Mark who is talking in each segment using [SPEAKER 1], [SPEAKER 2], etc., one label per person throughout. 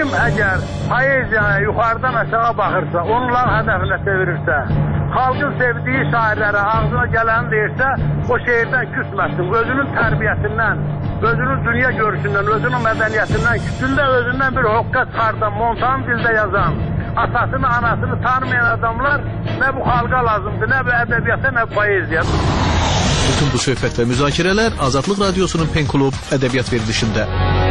[SPEAKER 1] Elm əgər poeziyaya yuxarıdan aşağı baxırsa, onların hədəfinə çevirirsə, xalqın sevdiyi şairlərə ağzına gələni deyirsə, o şeirdən küsməsin. Özünün tərbiyəsindən, özünün dünya görüşündən, özünün mədəniyyətindən, küçündə özündən bir hoqqa çıxardan, montan dildə yazan, atasını, anasını tanımayan adamlar nə bu xalqa lazımdır, nə bu ədəbiyyata, nə bu poeziya.
[SPEAKER 2] Bütün bu söhbət və müzakirələr Azadlıq Radiosunun Pen Klub ədəbiyyat verilişində.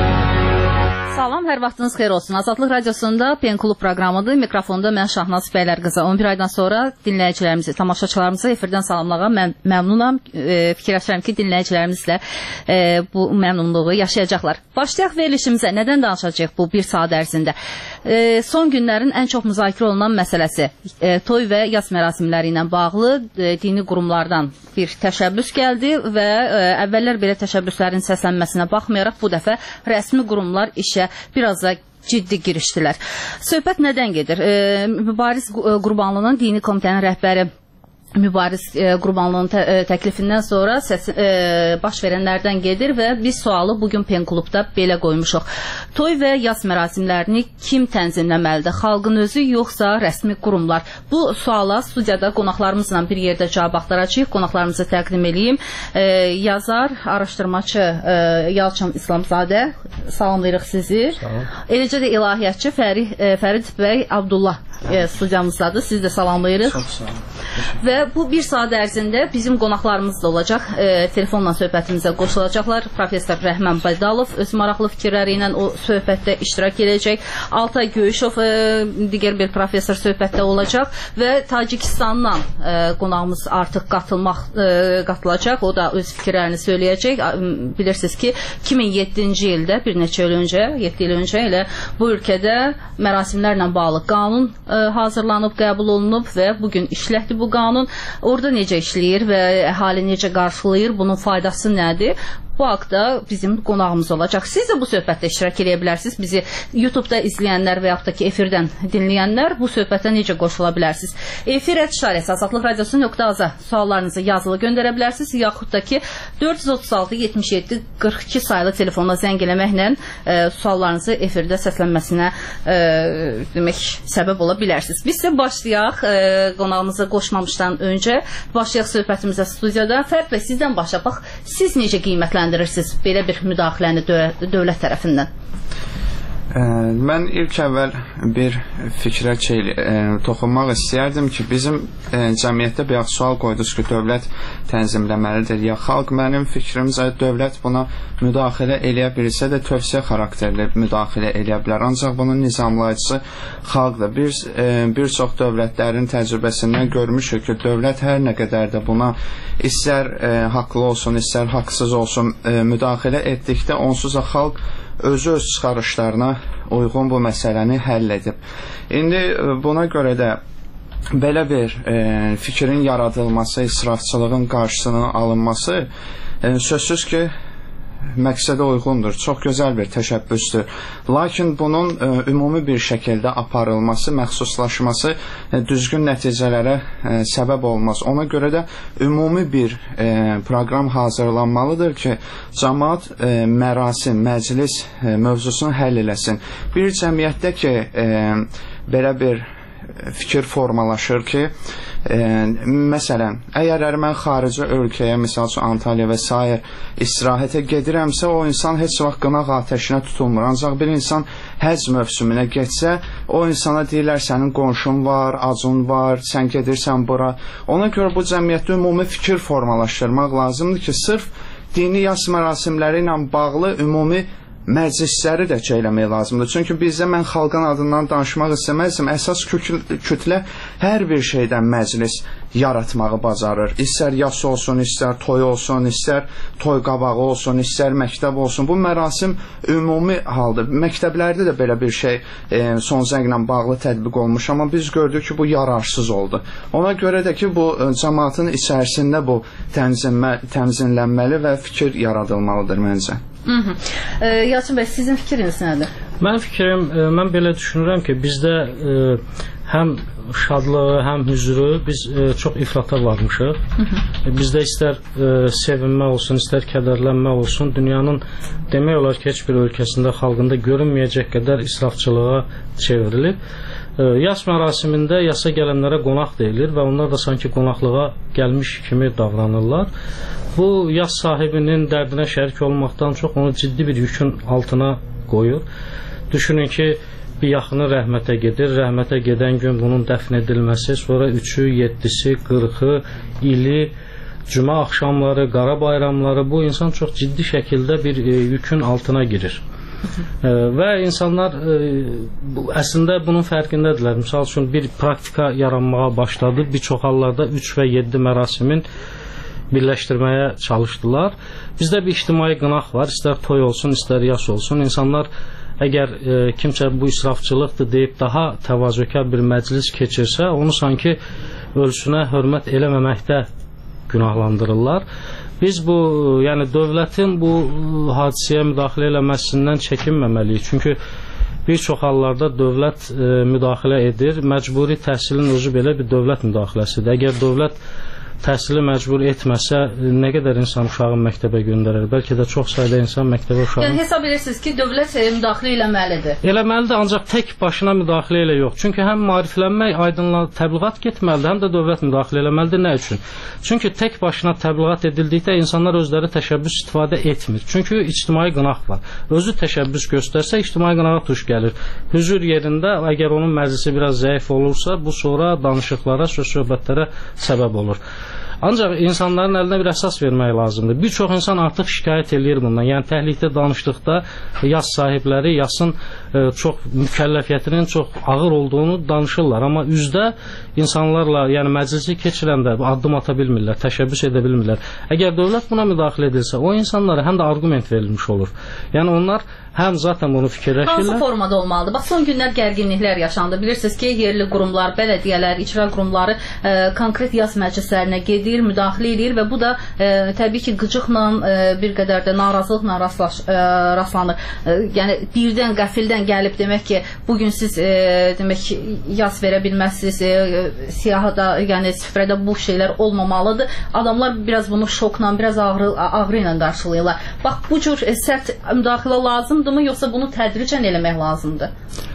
[SPEAKER 3] Salam, hər vaxtınız xeyir olsun. Azadlıq Radiosunda Pen Klub proqramıdır. Mikrofonda mən Şahnaz Bəylər qızı. 11 aydan sonra dinləyicilərimizi, tamaşaçılarımızı efirdən salamlağa məmnunam. Fikirləşirəm ki, dinləyicilərimizlə bu məmnunluğu yaşayacaqlar. Başlayaq verilişimizə. Nədən danışacağıq bu bir saat ərzində? Son günlərin ən çox müzakirə olunan məsələsi toy və yas mərasimləri ilə bağlı dini qurumlardan bir təşəbbüs gəldi və əvvəllər belə təşəbbüslərin səslənməsinə baxmayaraq bu dəfə rəsmi qurumlar işə biraz da ciddi girişdilər. Söhbət nədən gedir? Mübariz Qurbanlının dini komitənin rəhbəri Mübariz Qurbanlının təklifindən sonra baş verənlərdən gedir və biz sualı bugün Pen Klubda belə qoymuşuq. Toy və yas mərasimlərini kim tənzimləməlidir? Xalqın özü, yoxsa rəsmi qurumlar? Bu suala studiyada qonaqlarımızla bir yerdə cavab axtaracağıq. Qonaqlarımızı təqdim edeyim. Yazar, araşdırmaçı Yalçın İslamzadə, salamlayırıq sizi. Eləcə də ilahiyyatçı Fərid bəy Abdullah studiyamızdadır. Sizi də salamlayırıq.
[SPEAKER 4] Çox sağ olun.
[SPEAKER 3] Və bu bir saat ərzində bizim qonaqlarımız da olacaq. Telefonla söhbətimizə qoşulacaqlar. Professor Rəhman Baydalov öz maraqlı fikirləri ilə o söhbətdə iştirak edəcək. Altay Göyüşov digər bir professor söhbətdə olacaq və Tacikistandan qonağımız artıq qatılacaq. O da öz fikirlərini söyləyəcək. Bilirsiniz ki, 2007-ci ildə, bir neçə il öncə, 7 il öncə elə bu ölkədə mərasimlərlə bağlı qanun hazırlanıb, qəbul olunub və bugün işlətdir bu qanun. Orada necə işləyir və əhali necə qarşılayır, bunun faydası nədir? Bu haqda bizim qonağımız olacaq. Siz də bu söhbətdə iştirak edə bilərsiniz. Bizi YouTube-da izləyənlər və yaxud da ki, efirdən dinləyənlər bu söhbətə necə qoşula bilərsiniz? Efir@şarəsi Azadlıq Radiosu.az suallarınızı yazılı göndərə bilərsiniz, yaxud da ki 436-77-42 sayılı telefonla zəng eləməklə suallarınızı efirdə səslənməsinə demək səbəb ola bilərsiniz. Biz də başlayaq qonağımıza qoşmamışdan öncə. Başlayaq söhbətimizə studiyada. Fərid bəy, sizdən başlayaq. Siz necə qiymətləndirirsiniz belə bir müdaxiləni dövlət tərəfindən?
[SPEAKER 4] Mən ilk əvvəl bir fikrə toxunmaq istəyərdim ki, bizim cəmiyyətdə bir sual qoydunuz ki, dövlət tənzimləməlidir ya xalq. Mənim fikrimcə dövlət buna müdaxilə eləyə bilsə də tövsiyə xarakterli müdaxilə eləyə bilər. Ancaq bunun nizamlayıcısı xalqdır. Bir çox dövlətlərin təcrübəsindən görmüşük ki, dövlət hər nə qədər də buna istər haqlı olsun, istər haqsız olsun müdaxilə etdikdə onsuz da xalq özü öz çıxarışlarına uyğun bu məsələni həll edib. İndi buna görə də belə bir fikrin yaradılması, israfçılığın qarşısının alınması sözsüz ki, məqsədə uyğundur. Çox gözəl bir təşəbbüsdür. Lakin bunun ümumi bir şəkildə aparılması, məxsuslaşması düzgün nəticələrə səbəb olmaz. Ona görə də ümumi bir proqram hazırlanmalıdır ki, cəmaət mərasim, məclis mövzusunu həll eləsin. Bir cəmiyyətdə ki, belə bir fikir formalaşır ki, məsələn, əgər mən xarici ölkəyə, misal üçün Antalya və s. istirahətə gedirəmsə, o insan heç vaxt qınaq atəşinə tutulmur. Ancaq bir insan həc mövsümünə getsə, o insana deyirlər, sənin qonşun var, acun var, sən gedirsən bura. Ona görə bu cəmiyyətdə ümumi fikir formalaşdırmaq lazımdır ki, sırf dini yas mərasimləri ilə bağlı ümumi məclisləri də eləmək lazımdır. Çünki bizdə mən xalqın adından danışmaq istəməzdim. Əsas kütlə hər bir şeydən məclis yaratmağı bacarır. İstər yas olsun, istər toy olsun, istər toy qabağı olsun, istər məktəb olsun. Bu mərasim ümumi haldır. Məktəblərdə də belə bir şey son zənglə bağlı tətbiq olmuş, amma biz gördük ki, bu yararsız oldu. Ona görə də ki, bu cəmaatın içərisində bu tənzimlənməli və fikir yaradılmalıdır məncə.
[SPEAKER 3] Yalçın bəy, sizin fikriniz nədir?
[SPEAKER 5] Mənim fikrim, mən belə düşünürəm ki, bizdə həm şadlığı, həm hüzuru biz çox ifrata varmışıq. Bizdə istər sevinmə olsun, istər kədərlənmə olsun, dünyanın demək olar ki, heç bir ölkəsində, xalqında görünməyəcək qədər israfçılığa çevrilib. Yas mərasimində yasa gələnlərə qonaq deyilir və onlar da sanki qonaqlığa gəlmiş kimi davranırlar. Bu, yas sahibinin dərdinə şərik olmaqdan çox onu ciddi bir yükün altına qoyur. Düşünün ki, bir yaxını rəhmətə gedir, rəhmətə gedən gün bunun dəfn edilməsi, sonra 3-ü, 7-si, 40-ı, ili, cümə axşamları, qara bayramları, bu insan çox ciddi şəkildə bir yükün altına girir. Və insanlar əslində bunun fərqindədirlər. Misal üçün bir praktika yaranmağa başladı. Bir çox hallarda 3 və 7 mərasimin birləşdirməyə çalışdılar. Bizdə bir ictimai qınaq var. İstər toy olsun, istər yas olsun. İnsanlar əgər kimsə bu israfçılıqdır deyib daha təvazökar bir məclis keçirsə, onu sanki ölçüsünə hörmət eləməməkdə günahlandırırlar. Biz bu, yəni dövlətin bu hadisəyə müdaxilə eləməsindən çəkinməməliyik. Çünki bir çox hallarda dövlət müdaxilə edir. Məcburi təhsilin özü belə bir dövlət müdaxiləsidir. Əgər dövlət təhsili məcbur etməsə, nə qədər insan uşağın məktəbə göndərir? Bəlkə də çox sayda insan məktəbə uşağın...
[SPEAKER 3] Yəni, hesab edirsiniz ki, dövlət müdaxilə eləməlidir.
[SPEAKER 5] Eləməlidir, ancaq tək başına müdaxilə elə yox. Çünki həm maariflənmək, aydınlar, təbliğat getməlidir, həm də dövlət müdaxilə eləməlidir. Nə üçün? Çünki tək başına təbliğat edildikdə insanlar özləri təşəbbüs istifadə etmir. Çünki ictimai qınaq var. Özü təşəbbüs göstərsə, ictimai qınağa tuş gəlir. Hüzur yerində, əgər onun məclisi biraz zəif olursa, bu sonra danışıqlara, söz-söhbətlərə səbəb olur. Ancaq insanların əlinə bir əsas vermək lazımdır. Bir çox insan artıq şikayət eləyir bundan. Yəni təhlikdə danışdıqda yas sahibləri yasın çox mükəlləfiyyətinin çox ağır olduğunu danışırlar. Amma üzdə insanlarla, yəni məclisi keçirəndə addım ata bilmirlər, təşəbbüs edə bilmirlər. Əgər dövlət buna müdaxilə edilsə, o insanlara həm də argument verilmiş olur. Yəni onlar həm zaten bunu fikirləşirlər.
[SPEAKER 3] Hansı formada olmalıdır? Bax, son günlər gərginliklər yaşandı. Bilirsiniz ki, yerli qurumlar, bələdiyyələr, icra qurumları konkret yas məclislərinə gedir, müdaxilə edir və bu da təbii ki, qıcıqla, bir qədər də narazılıqla rastlanır. Yəni, birdən, qəfildən gəlib demək ki, bugün siz demək ki, yas verə bilməzsiniz, siyahıda, yəni süfrədə bu şeylər olmamalıdır. Adamlar biraz bunu şokla, biraz ağrı ilə qarşılayırlar. Bax, bu cür sərt müdaxilə lazımdır mı, yoxsa bunu tədricən eləmək lazımdır?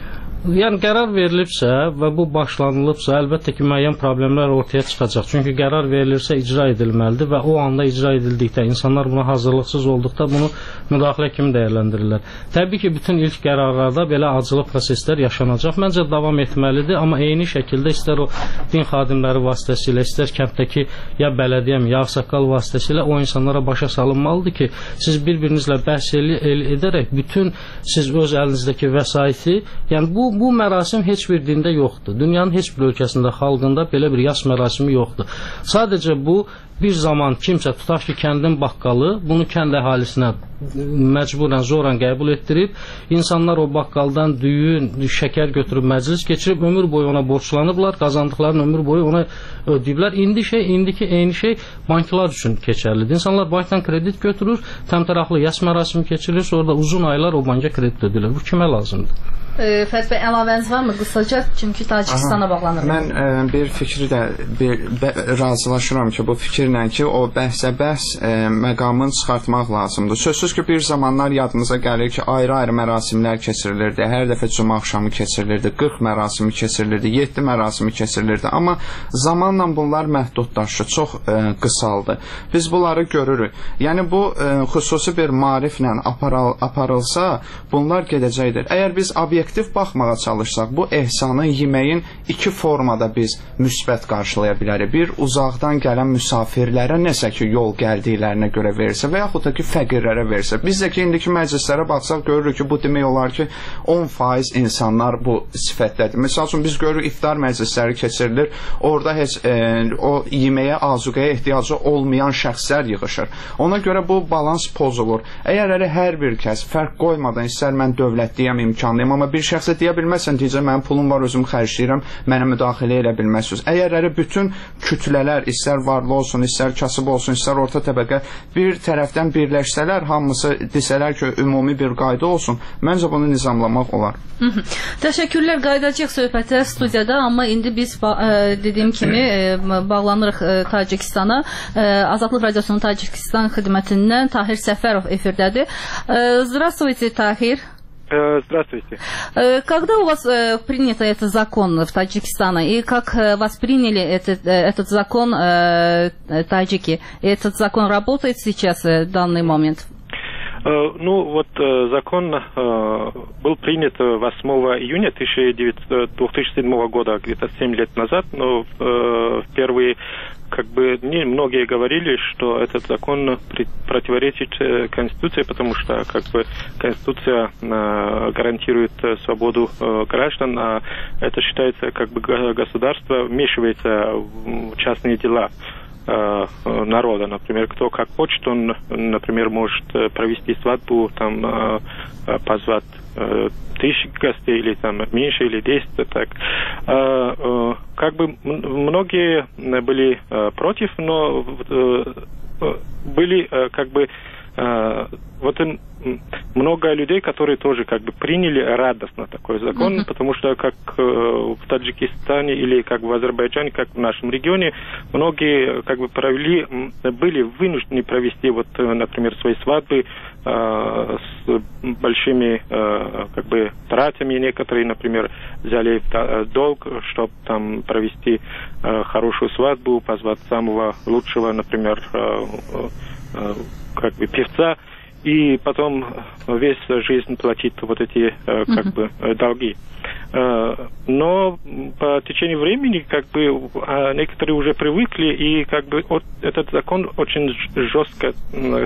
[SPEAKER 5] Yəni qərar verilibsə və bu başlanılıbsa, əlbəttə ki, müəyyən problemlər ortaya çıxacaq. Çünki qərar verilirsə icra edilməlidir və o anda icra edildikdə, insanlar buna hazırlıqsız olduqda bunu müdaxilə kimi dəyərləndirirlər. Təbii ki, bütün ilk qərarlarda belə acılı proseslər yaşanacaq. Məncə davam etməlidir, amma eyni şəkildə istər o din xadimləri vasitəsilə, istər kənddəki ya bələdiyyəm, ya ağsaqqal vasitəsilə o insanlara başa salınmalıdır ki, siz bir-birinizlə bəhs edərək bütün siz öz əlinizdəki vəsaiti, yəni bu mərasim heç bir dində yoxdur. Dünyanın heç bir ölkəsində, xalqında belə bir yas mərasimi yoxdur. Sadəcə bu bir zaman kimsə, tutaq ki, kəndin baqqalı bunu kənd əhalisinə məcburən, zoran qəbul etdirib, insanlar o baqqaldan düyün, şəkər götürüb məclis keçirib, ömür boyu ona borçlanıblar, qazandıqlarını ömür boyu ona ödəyiblər. İndiki eyni şey banklar üçün keçərlidir. İnsanlar bankdan kredit götürür, təmtəraqlı yas mərasimi keçirilir, sonra da uzun aylar o banka kredit ödəyirlər. Bu kimə lazımdır?
[SPEAKER 3] Fəth bəy, əlavəniz var mı qısaca? Çünki Tacikistana bağlanır.
[SPEAKER 4] Mən bir fikri də razılaşıram ki, bu fikirlə ki, o bəhs məqamını çıxartmaq lazımdır. Sözsüz ki, bir zamanlar yadımıza gəlir ki, ayrı-ayrı mərasimlər keçirilirdi. Hər dəfə cümə axşamı keçirilirdi, 40 mərasimi keçirilirdi, 7 mərasimi keçirilirdi. Amma zamanla bunlar məhdudlaşdı, çox qısaldı. Biz bunları görürük. Yəni bu xüsusi bir maariflə aparılsa, bunlar gedəcəkdir. Əgər biz obyektiv baxmağa çalışsaq, bu ehsanı yeməyin iki formada biz müsbət qarşılaya bilərik. Bir, uzaqdan gələn müsafirlərə nəsə ki, yol gəldiklərinə görə verirsə və yaxud da ki, fəqirlərə verirsə. Biz də ki, indiki məclislərə baxsaq, görürük ki, bu demək olar ki, 10% insanlar bu sifətlədir. Məsəl üçün, biz görürük, iftar məclisləri keçirilir, orada heç o yeməyə, azuqəyə ehtiyacı olmayan şəxslər yığışır. Ona görə bu balans pozulur. Əgər hər bir kəs fərq qoymadan, istər mən dövlətliyəm, imkanlıyım, amma bir şəxsə deyə bilməsən, deyəcək mənim pulum var, özüm xərcləyirəm, mənə müdaxilə edə bilməzsiniz. Əgər bütün kütlələr, istər varlı olsun, istər kasıb olsun, istər orta təbəqə bir tərəfdən birləşsələr, hamısı desələr ki, ümumi bir qayda olsun, məncə bunu nizamlamaq olar.
[SPEAKER 3] Təşəkkürlər, qayıdacaq söhbətə studiyada, amma indi biz dediyim kimi bağlanırıq Tacikistana. Azadlıq Radiosunun Tacikistan xidmətindən Tahir Səfərov efirdədir. Здравствуйте, Tahir.
[SPEAKER 6] Здравствуйте.
[SPEAKER 3] Когда у вас принято этот закон в Таджикистане, и как восприняли этот закон таджики? Этот закон работает сейчас в данный момент?
[SPEAKER 6] Ну, вот закон был принят 8 июня 2007 года, где-то 7 лет назад, но впервые многие говорили, что этот закон противоречит Конституции, потому что Конституция гарантирует свободу граждан, а это считается государство вмешивается в частные дела народа. Например, кто как хочет, он, например, может провести свадьбу, там позвать 1000 гостей, или там меньше, или 10, так. Многие были против, но были много людей, которые тоже приняли радостно такой закон, потому что как в Таджикистане или как в Азербайджане, как в нашем регионе, многие были вынуждены провести например, свои свадьбы с большими тратами. Некоторые, например, взяли долг, чтобы там провести хорошую свадьбу, позвать самого лучшего, например, певца, и потом весь жизнь платит эти долги. Но по течению времени некоторые уже привыкли, и этот закон очень жестко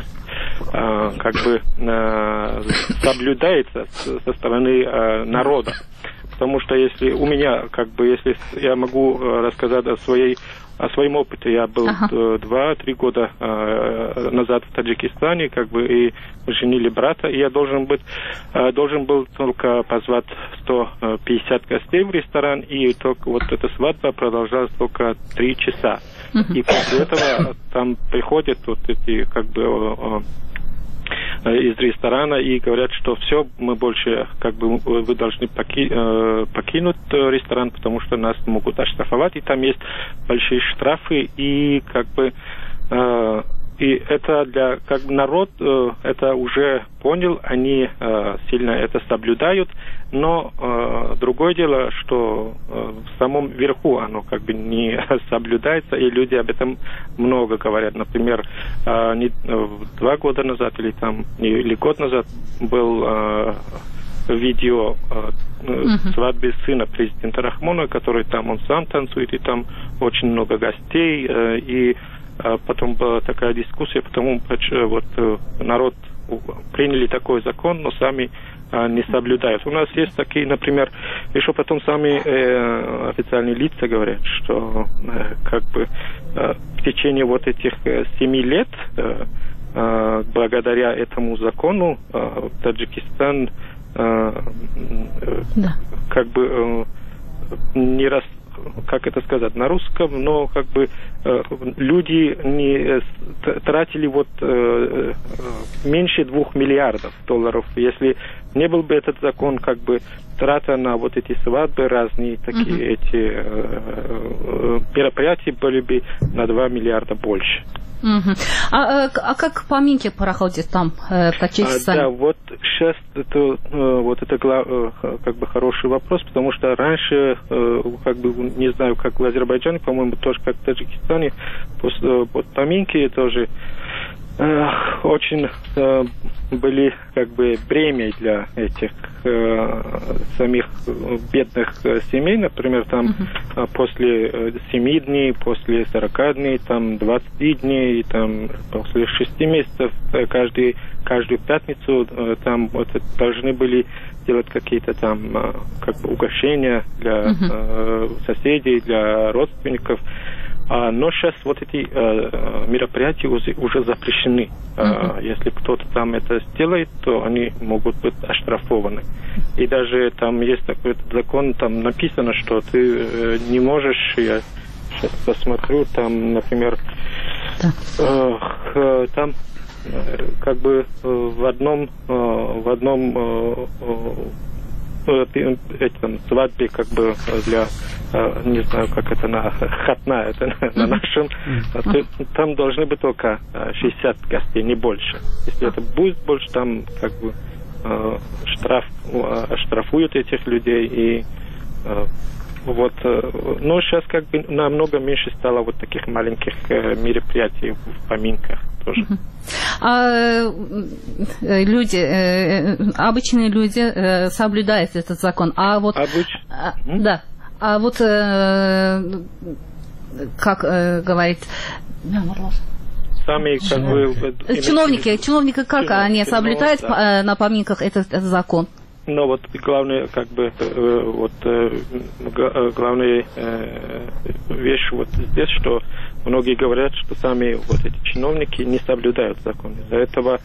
[SPEAKER 6] соблюдается со стороны народа. Потому что если у меня, если я могу рассказать о своем опыте, я был 2-3 года назад в Таджикистане, и женили брата, и я должен был только позвать 150 гостей в ресторан, и только эта свадьба продолжалась только 3 часа. И после этого там приходят эти из ресторана и говорят, что все, мы больше, вы должны покинуть ресторан, потому что нас могут оштрафовать, и там есть большие штрафы, и и это народ это уже понял, они сильно это соблюдают, но другое дело, что в самом верху оно не соблюдается, и люди об этом много говорят. Например, 2 года назад или год назад был видео свадьбы сына президента Рахмона, который там он сам танцует, и там очень много гостей, и потом была такая дискуссия, потому что народ приняли такой закон, но сами не соблюдают. У нас есть такие, например, еще потом сами официальные лица говорят, что в течение этих 7 лет благодаря этому закону Таджикистан не раз, как это сказать на русском, но люди не тратили меньше 2 миллиардов долларов. Если не был бы этот закон, трата на эти свадьбы, разные такие эти мероприятия были бы на 2 миллиарда больше.
[SPEAKER 3] А как поминки проходят там, в Таджикистане?
[SPEAKER 6] Да, сейчас это хороший вопрос, потому что раньше, не знаю, как в Азербайджане, по-моему, тоже как в Таджикистане, поминки тоже очень были бремя для этих самих бедных семей. Например, там после 7 дней, после 40 дней, там 20 дней, там после 6 месяцев каждую пятницу там должны были делать какие-то там угощения для соседей, для родственников. Но сейчас вот эти мероприятия уже запрещены. Если кто-то там это сделает, то они могут быть оштрафованы. И даже там есть такой закон, там написано, что ты не можешь, я сейчас посмотрю, там, например, там как бы в одном этом свадьбе, как бы для, не знаю, как это на хатна, это на нашем, там должны быть только 60 гостей, не больше. Если это будет больше, там как бы штрафуют этих людей и вот, но сейчас как бы намного меньше стало вот таких маленьких мероприятий в поминках тоже.
[SPEAKER 3] А люди, обычные люди соблюдают этот закон, а вот... Да, а вот, как говорит...
[SPEAKER 6] Сами как бы...
[SPEAKER 3] Чиновники как они соблюдают на поминках этот закон?
[SPEAKER 6] Но вот главное, как бы, вот главная вещь вот здесь, что многие говорят, что сами вот эти чиновники не соблюдают закон. Из-за этого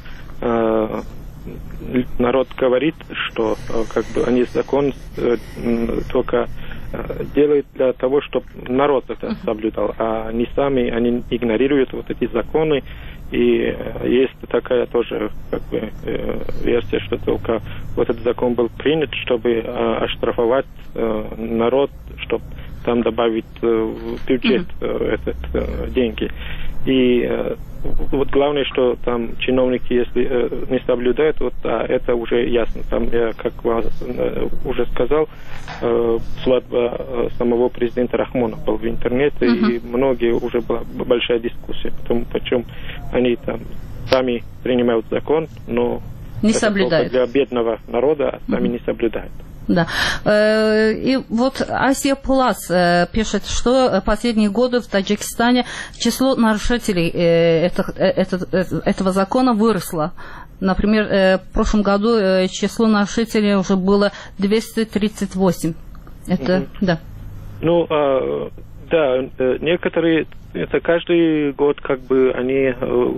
[SPEAKER 6] народ говорит, что как бы они закон только делают для того, чтобы народ это соблюдал, а они сами, они игнорируют вот эти законы. И есть такая тоже как бы версия, что только вот этот закон был принят, чтобы оштрафовать народ, чтобы там добавить в бюджет деньги. И вот главное, что там чиновники, если не соблюдают, вот это уже ясно. Там, я как уже сказал, свадьба самого президента Рахмона была в интернете, и многие уже была большая дискуссия, почему они там сами принимают закон, но
[SPEAKER 3] не соблюдают.
[SPEAKER 6] Для бедного народа, а сами не соблюдают.
[SPEAKER 3] Да. И вот Азия Плас пишет, что последние годы в Таджикистане число нарушителей этого закона выросло. Например, в прошлом году число нарушителей уже было 238. Это, да.
[SPEAKER 6] Ну, да, некоторые, это каждый год как бы они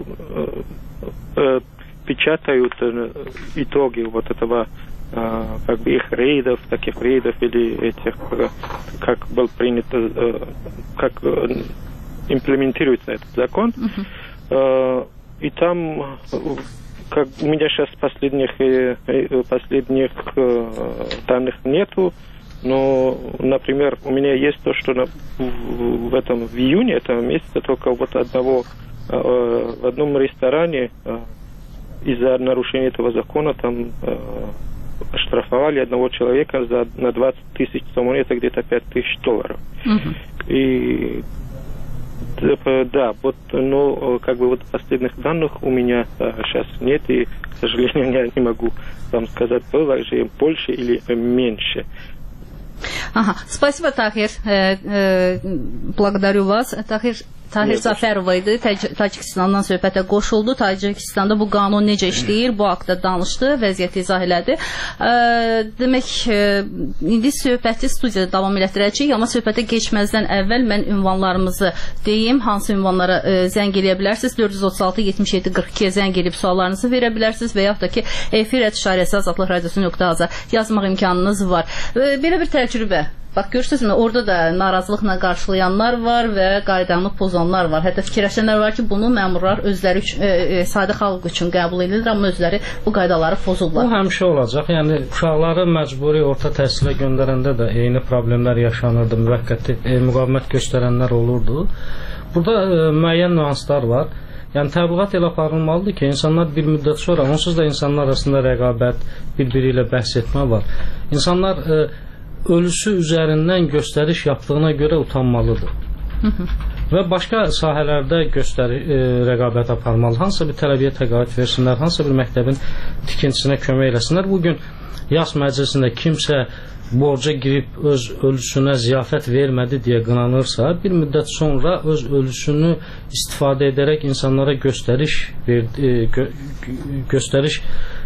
[SPEAKER 6] печатают итоги вот этого как бы их рейдов, таких рейдов или этих, как был принят, как имплементируется этот закон. И там, как у меня сейчас последних данных нету, но, например, у меня есть то, что в июне этого месяца только вот в одном ресторане из-за нарушения этого закона там оштрафовали одного человека на 20 тысяч сомон, это где-то $5000. И да, вот, но как бы вот последних данных у меня сейчас нет, и, к сожалению, я не могу вам сказать, было же больше или меньше.
[SPEAKER 3] Ага, спасибо, Tahir. Благодарю вас. Tahir Zaferov idi. Tacikistandan söhbətə qoşuldu. Tacikistanda bu qanun necə işləyir, bu haqda danışdı, vəziyyəti izah elədi. Demək, indi söhbəti studiyada davam elətdirəcəyik, amma söhbətə keçməzdən əvvəl mən ünvanlarımızı deyim. Hansı ünvanlara zəng eləyə bilərsiniz? 436-77-42-yə zəng eləyib suallarınızı verə bilərsiniz və yaxud da ki, efir@azadlıqradiosu.az yazmaq imkanınız var. Belə bir təcrübə. Bax, görürsünüzmü, orada da narazılıqla qarşılayanlar var və qaydanı pozanlar var. Hətta fikirləşənlər var ki, bunu məmurlar özləri sadə xalq üçün qəbul edirlər, amma özləri bu qaydaları pozublar.
[SPEAKER 5] Bu həmişə olacaq. Yəni, uşaqları məcburi orta təhsilə göndərəndə də eyni problemlər yaşanırdı, müvəqqəti müqavimət göstərənlər olurdu. Burada müəyyən nüanslar var. Yəni, təbliğat elə aparılmalıdır ki, insanlar bir müddət sonra, onsuz da insanlar arasında rəqabət, bir-biri ilə bəhs etmə var. İnsanlar ölüsü üzərindən göstəriş yaptığına görə utanmalıdır. Və başqa sahələrdə rəqabət aparmalı. Hansısa bir tələbiyə təqaüd versinlər, hansısa bir məktəbin tikintisinə kömək eləsinlər. Bugün yas məclisində kimsə borca girib öz ölüsünə ziyafət vermədi deyə qınanırsa, bir müddət sonra öz ölüsünü istifadə edərək insanlara göstəriş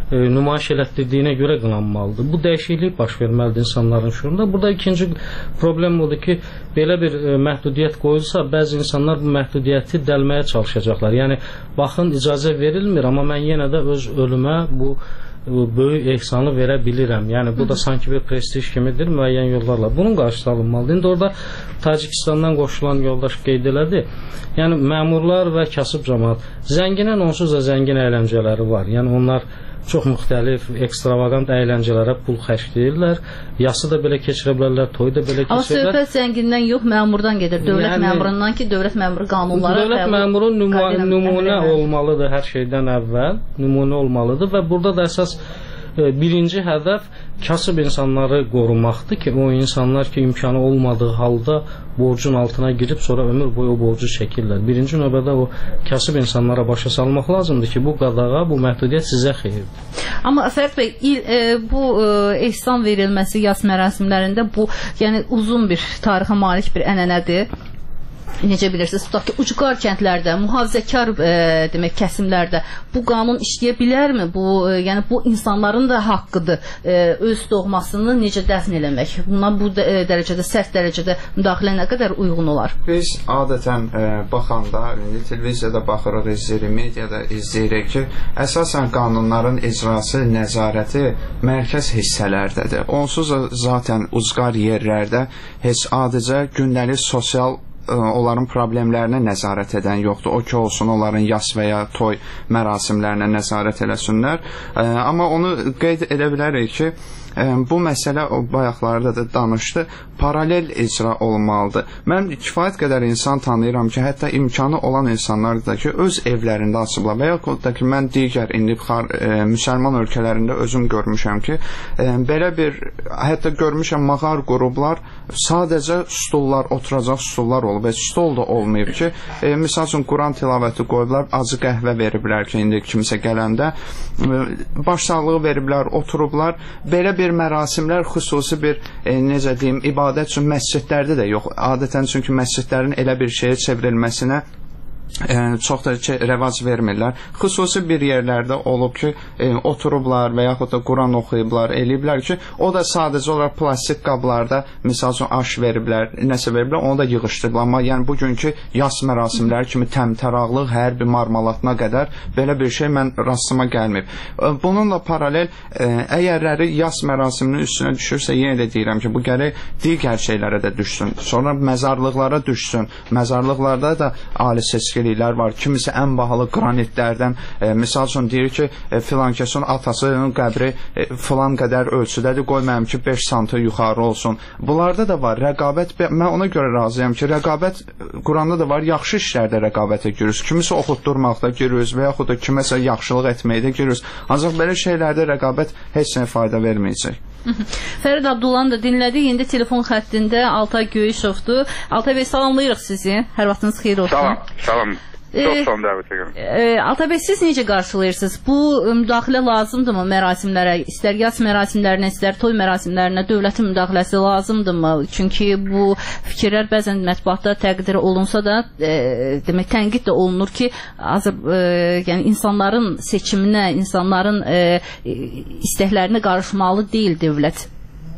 [SPEAKER 5] nümayiş elətdirdiyinə görə qınanmalıdır. Bu dəyişiklik baş verməlidir insanların şuurunda. Burada ikinci problem odur ki, belə bir məhdudiyyət qoyulsa, bəzi insanlar bu məhdudiyyəti dəlməyə çalışacaqlar. Yəni, baxın, icazə verilmir, amma mən yenə də öz ölümə bu böyük ehsanı verə bilirəm. Yəni, bu da sanki bir prestij kimidir müəyyən yollarla. Bunun qarşısı alınmalıdır. İndi orada Tacikistandan qoşulan yoldaş qeyd elədi. Yəni, məmurlar və kasıb cəmaat. Zənginin onsuz da zəngin əyləncələri var. Yəni, onlar çox müxtəlif, ekstravagant əyləncələrə pul xərcləyirlər. Yası da belə keçirə bilərlər, toy da belə keçirlər.
[SPEAKER 3] Amma söhbət zəngindən yox, məmurdan gedir. Dövlət məmurundan ki, dövlət məmuru qanunlara
[SPEAKER 5] dövlət məmuru nümunə olmalıdır hər şeydən əvvəl. Nümunə olmalıdır və burada da əsas birinci hədəf kasıb insanları qorumaqdır ki, o insanlar ki, imkanı olmadığı halda borcun altına girib sonra ömür boyu o borcu çəkirlər. Birinci növbədə o kasıb insanlara başa salmaq lazımdır ki, bu qadağa, bu məhdudiyyət sizə xeyirdir.
[SPEAKER 3] Amma Fərid bəy, bu ehsan verilməsi yas mərasimlərində bu, yəni uzun bir tarixə malik bir ənənədir. Necə bilirsiniz, tutaq ki, ucqar kəndlərdə, mühafizəkar demək kəsimlərdə bu qanun işləyə bilərmi? Yəni bu insanların da haqqıdır öz doğmasını necə dəfn eləmək. Buna bu dərəcədə, sərt dərəcədə müdaxilə nə qədər uyğun olar?
[SPEAKER 4] Biz adətən baxanda, indi televiziyada baxırıq, izləyirik, mediada izləyirik ki, əsasən qanunların icrası, nəzarəti mərkəz hissələrdədir. Onsuz zaten ucqar yerlərdə heç adicə gündəlik sosial onların problemlərinə nəzarət edən yoxdur. O ki, olsun onların yas və ya toy mərasimlərinə nəzarət eləsinlər. Amma onu qeyd edə bilərik ki, bu məsələ o bayaqlarda da danışdı, paralel icra olmalıdır. Mən kifayət qədər insan tanıyıram ki, hətta imkanı olan insanlar da ki, öz evlərində açıblar və yaxud da ki, mən digər indi müsəlman ölkələrində özüm görmüşəm ki, belə bir, hətta görmüşəm mağar qruplar, sadəcə stullar, oturacaq stullar olub, heç stol da olmayıb ki, misal üçün Quran tilavəti qoyublar, acı qəhvə veriblər ki, indi kimsə gələndə, başsağlığı veriblər, oturublar, belə bir mərasimlər xüsusi bir, necə deyim, ibadət üçün məscidlərdə də yox. Adətən çünki məscidlərin elə bir şeyə çevrilməsinə çox da rəvac vermirlər. Xüsusi bir yerlərdə olub ki, oturublar və yaxud da Quran oxuyublar, eləyiblər ki, o da sadəcə olaraq plastik qablarda, misal üçün aş veriblər, nəsə veriblər, onu da yığışdırıblar. Amma yəni bugünkü yas mərasimləri kimi təmtəraqlıq, hər bir marmalatına qədər belə bir şey mən rastıma gəlməyib. Bununla paralel, əgərləri yas mərasiminin üstünə düşürsə, yenə də deyirəm ki, bu gərək digər şeylərə də düşsün. Sonra məzarlıqlara düşsün. Məzarlıqlarda da ali seçkiliklər var. Kimisi ən bahalı qranitlərdən, misal üçün deyir ki, filan kəsin atasının qəbri filan qədər ölçüdədir, qoymayım ki, 5 santı yuxarı olsun. Bunlarda da var rəqabət. Mən ona görə razıyam ki, rəqabət Quranda da var, yaxşı işlərdə rəqabətə giriyoruz. Kimisi oxutdurmaqda giriyoruz və yaxud da kiməsə yaxşılıq etməkdə giriyoruz. Ancaq belə şeylərdə rəqabət heç nə fayda verməyəcək.
[SPEAKER 3] Fərid Abdullanı da dinlədik. İndi telefon xəttində Altay Göyüşovdur. Altay bəy, salamlayırıq sizi. Hər vaxtınız xeyir olsun.
[SPEAKER 7] Salam. Çox sağ olun dəvət edirəm.
[SPEAKER 3] Altay bəy, siz necə qarşılayırsınız? Bu müdaxilə lazımdırmı mərasimlərə? İstər yas mərasimlərinə, istər toy mərasimlərinə dövlətin müdaxiləsi lazımdırmı? Çünki bu fikirlər bəzən mətbuatda təqdir olunsa da, demək tənqid də olunur ki, yəni insanların seçiminə, insanların istəklərinə qarışmalı deyil dövlət.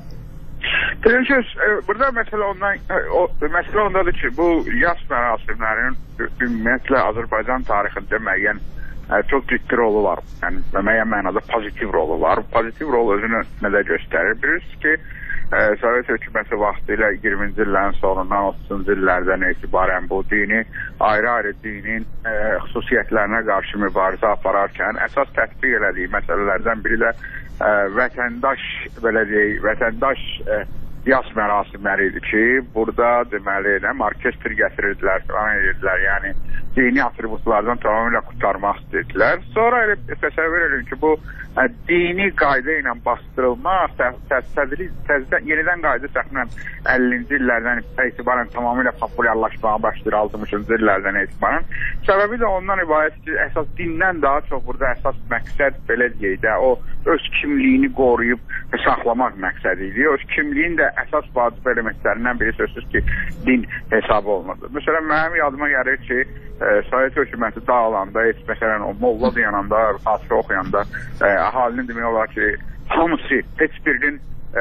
[SPEAKER 7] Bilirsiniz, burada məsələ ondadır ki, bu yas mərasimlərinin ümumiyyətlə Azərbaycan tarixində müəyyən çox ciddi rolu var. Yəni, müəyyən mənada pozitiv rolu var. Pozitiv rol özünü nədə göstərir? Bilirsiniz ki, Sovet hökuməti vaxtı ilə 20-ci illərin sonundan 30-cu illərdən etibarən bu dini, ayrı-ayrı dinin xüsusiyyətlərinə qarşı mübarizə apararkən əsas tətbiq elədiyi məsələlərdən biri də vətəndaş, belə deyək, vətəndaş yas mərasimləri idi ki, burada deməli orkestr gətirirdilər, falan edirdilər, yəni dini atributlardan tamamilə qurtarmaq istədilər. Sonra elə təsəvvür edin ki, bu dini qayda ilə bastırılma yenidən qayda təxminən 50-ci illərdən etibarən tamamilə populyarlaşmağa başlayır 60-cı illərdən etibarən. Səbəbi də ondan ibarət ki, əsas dindən daha çox burada əsas məqsəd belə deyək də, o öz kimliyini qoruyub saxlamaq məqsədi idi. Öz kimliyin də əsas vacib elementlərindən biri sözsüz ki, din hesabı olmalıdır. Məsələn, mənim yadıma gəlir ki, Sovet hökuməti dağılanda, məsələn, o molla dayananda, xatirə oxuyanda, əhalinin demək olar ki, hamısı, heç birinin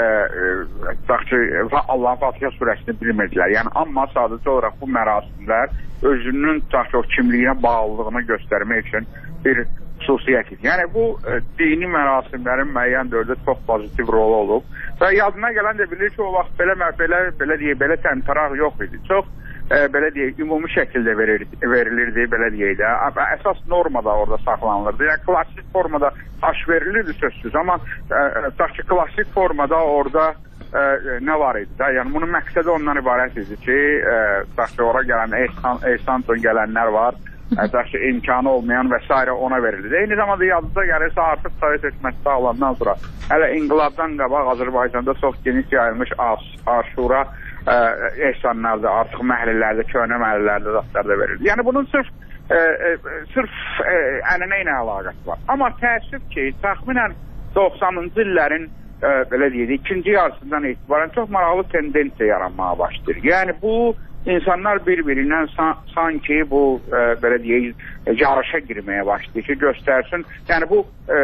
[SPEAKER 7] Allahın Fatihə surəsini bilmirdilər. Yəni, amma sadəcə olaraq bu mərasimlər özünün o kimliyinə bağlılığını göstərmək üçün bir xüsusiyyət idi. Yəni, bu dini mərasimlərin müəyyən dövrdə çox pozitiv rolu olub və yadına gələn də bilir ki, o vaxt belə təmtəraq yox idi. Çox belə deyək, ümumi şəkildə verilirdi, belə deyək də. Əsas normada orada saxlanılırdı. Yəni, klassik formada aş verilirdi sözsüz, amma klassik formada orada nə var idi də? Yəni, bunun məqsədi ondan ibarət idi ki, ora gələn, ehsan üçün gələnlər var, imkanı olmayan və s. ona verildi. Eyni zamanda yazıda gəlirsə, artıq Sovet hökuməti dağılandan sonra hələ inqilabdan qabaq Azərbaycanda çox geniş yayılmış aşura ehsanlarda, artıq məhəllələrdə, köhnə məhəllələrdə zatlarda verildi. Yəni, bunun sırf ənənə ilə əlaqəsi var. Amma təəssüf ki, təxminən 90-cı illərin belə deyək, ikinci yarısından etibarən çox maraqlı tendensiya yaranmağa başlayır. Yəni, bu insanlar bir-birindən sanki bu belə deyək, yarışa girməyə başlayır ki, göstərsin. Yəni, bu